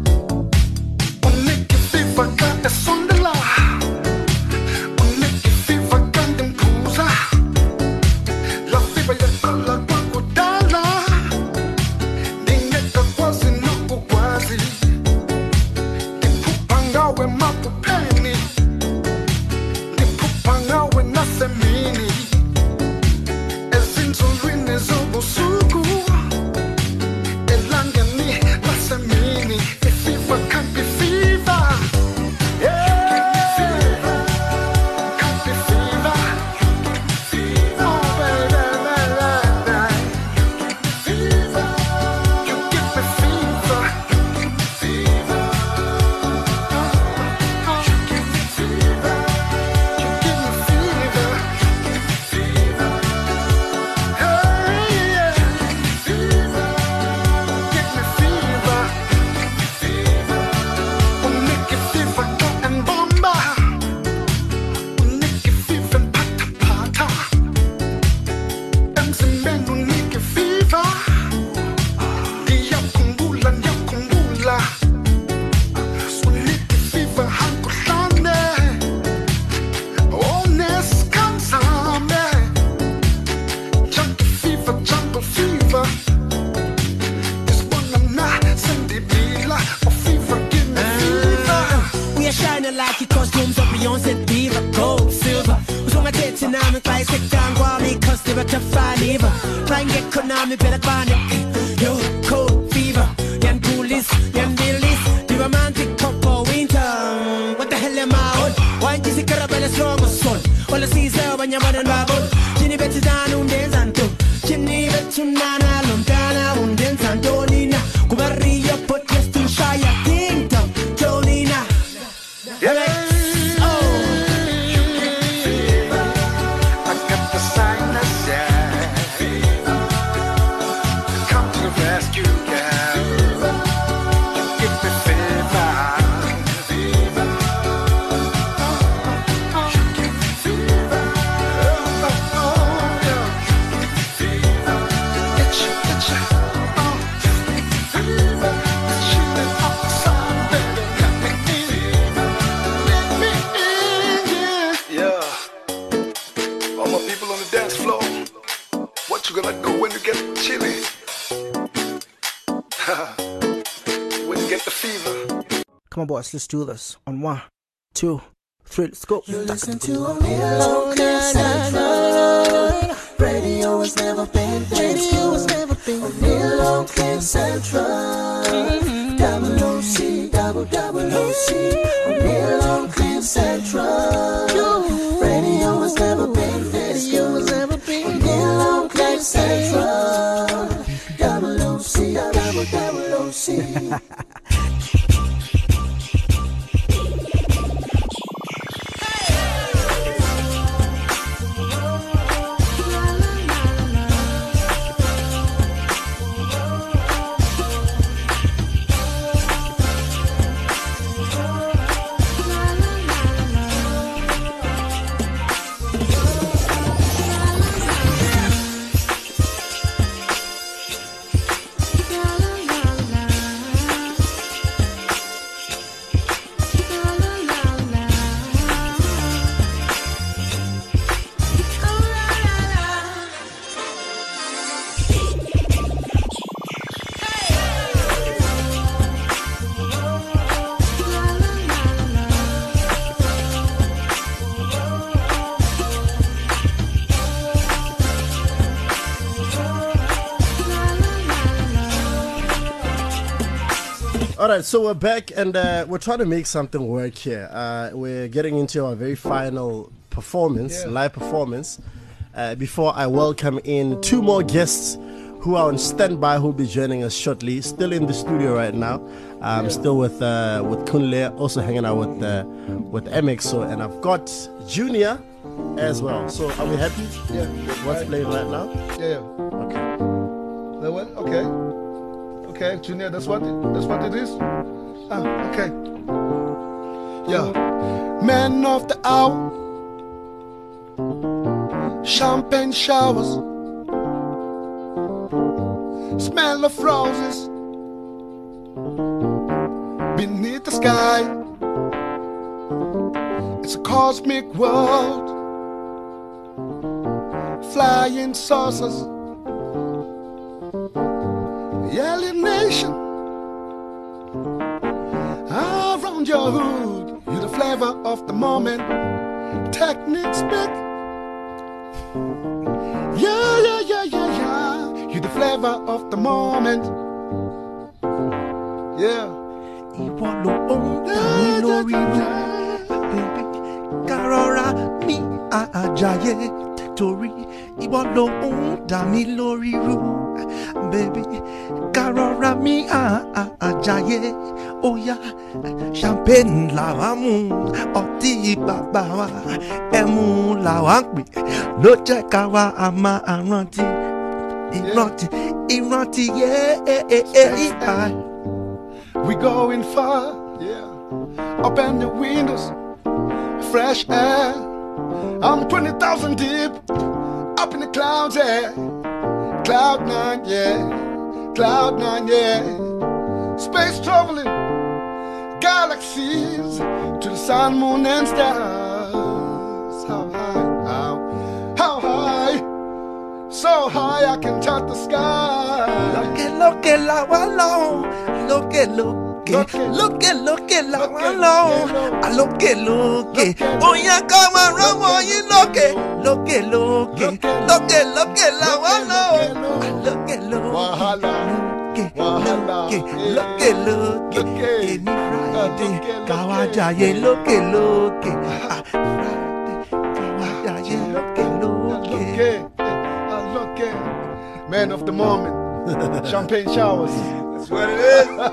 Come on, boys, let's do this. On one, two, three, let's go. You listen to O'Neill Cliff Central. Radio has never been this good. O'Neill Cliff Central. Double O C, double double O C. O'Neill Cliff Central. Radio has never been this good. O'Neill Cliff Central. Double O C, double double O C. All right, so we're back and uh, we're trying to make something work here. Uh, we're getting into our very final performance, yeah. live performance. Uh, before I welcome in two more guests who are on standby, who'll be joining us shortly. Still in the studio right now. I'm um, still with uh, with Kunle, also hanging out with uh, with M X O, and I've got Junior as well. So are we happy? Yeah. What's right. playing right now? Yeah. yeah. Okay. That one? Okay. Okay, Junior, that's what it, that's what it is. Ah, okay. Yeah, man of the hour, champagne showers, smell of roses beneath the sky. It's a cosmic world, flying saucers, alienation around your hood. You're the flavor of the moment. Techniques big. Yeah, yeah, yeah, yeah, yeah. You're the flavor of the moment. Yeah. Karora mi ajaye tori iwo lo un da mi lori ru baby karora mi ajaye oya champagne la wa mu oti baba wa emu la wa gbe lo je ka wa ama aranti iranti iranti yeah. We going far, yeah. Open the windows, fresh air. I'm twenty thousand deep, up in the clouds, yeah. Cloud nine, yeah. Cloud nine, yeah. Space traveling, galaxies to the sun, moon, and stars. How high, how, how high? So high I can touch the sky. Look at, look at la wallow. Look at, look at, look at, look at la wallow. I look at, look at. Oh yeah, come on, run, boy, you look at, look at, look at, look at, look at la wallow. I look at, look at, look at, look at, look at. Any Friday, Kawajaye, look at, look at. Friday, Kawajaye, look at, look at. Man of the moment, champagne showers. That's what it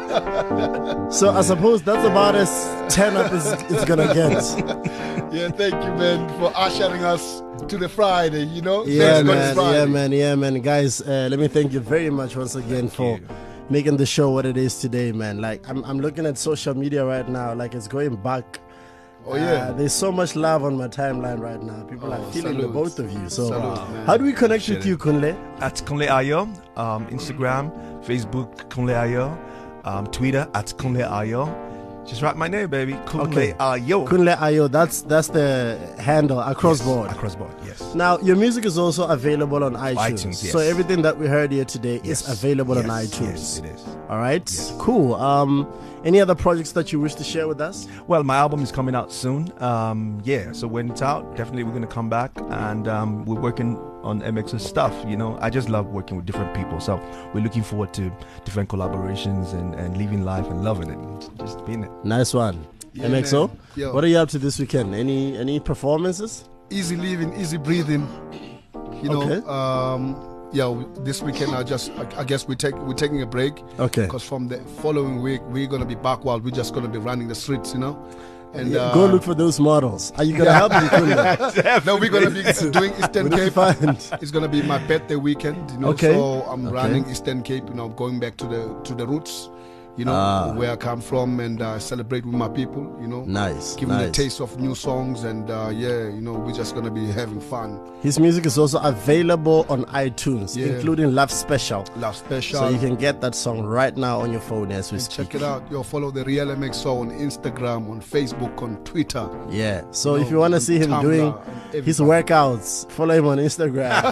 is. So I suppose that's about as ten up as it's gonna get. Yeah, thank you, man, for ushering us to the Friday. You know, Yeah, Thanks God it's man. Friday. Yeah, man. Yeah, man. Guys, uh, let me thank you very much once again for making the show what it is today, man. Like I'm, I'm looking at social media right now. Like it's going back. Oh, yeah. Uh, there's so much love on my timeline right now. People Oh, are feeling salute. the both of you. So, Salute, uh, man. how do we connect Appreciate with you, Kunle? At Kunle Ayo, um, Instagram, Facebook, Kunle Ayo, um, Twitter at Kunle Ayo. Just write my name, baby. Kunle Okay. Ayo. Kunle Ayo. That's that's the handle across Yes, board. Across board, yes. Now, your music is also available on iTunes. iTunes, yes. So everything that we heard here today Yes. is available Yes, on iTunes. yes, it is. All right. Cool. Um, any other projects that you wish to share with us? Well, my album is coming out soon. Um, yeah, so when it's out, definitely we're going to come back and um, we're working on M X's stuff. You know, I just love working with different people. So we're looking forward to different collaborations and, and living life and loving it and just being it. Nice one. Yeah, M X O, man. Yo. what are you up to this weekend? Any any performances? Easy living, easy breathing. You know, Okay. um, yeah. we- This weekend, I just, I, I guess we take we're taking a break. Okay. Because from the following week, we're gonna be back wild. We're just gonna be running the streets, you know. And Yeah, uh, go look for those models. Are you gonna help me, Kunle? No, we're gonna be doing Eastern What did you Cape. find? It's gonna be my birthday weekend, you know. Okay. So I'm Okay. running Eastern Cape, you know, going back to the to the roots, you know, Ah. where I come from, and uh, celebrate with my people, you know. Nice, Give them a nice. taste of new songs, and uh, yeah, you know, we're just gonna be having fun. His music is also available on iTunes, Yeah. including Love Special. Love Special. So you can get that song right now on your phone as we And speak. check it out. Yo, follow the Real M X O on Instagram, on Facebook, on Twitter. Yeah. So You if know, you want to on see him Tumblr, doing and his everybody. workouts, follow him on Instagram.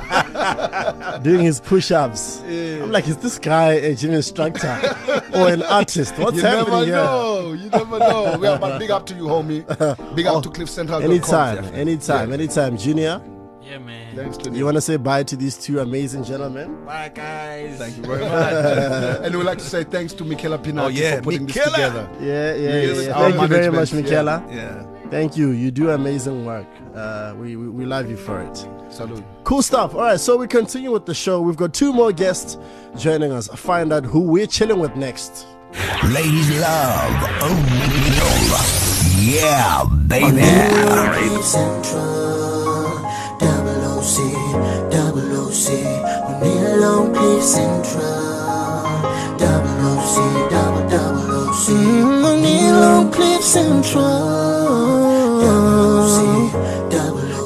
doing his push-ups. Yeah. I'm like, is this guy a gym instructor or an artist? What's you happening never here? know. You never know. Yeah, but big up to you, homie. Big up Oh, to Cliff Central. Anytime, anytime, anytime. Junior, Yeah, man. Thanks to you want to say bye to these two amazing gentlemen? Bye, guys. Thank you very much. And we'd like to say thanks to Michela Pinati Oh, yeah, for putting this Michela. together. Yeah, yeah, Yes, yeah. our Thank you very much, management, Michaela. Yeah. Thank you. You do amazing work. Uh, we, we we love you for it. Salute. Cool stuff. All right, so we continue with the show. We've got two more guests joining us. Find out who we're chilling with next. Ladies love O'Neal. Yeah, baby. Cliff Central, double O C, double O C, O'Neal on Cliff Central, double O C, double double O C, O'Neal on Cliff Central.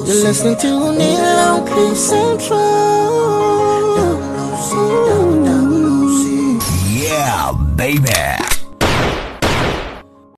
You're listening to Neil on Cliff Central. Yeah, baby.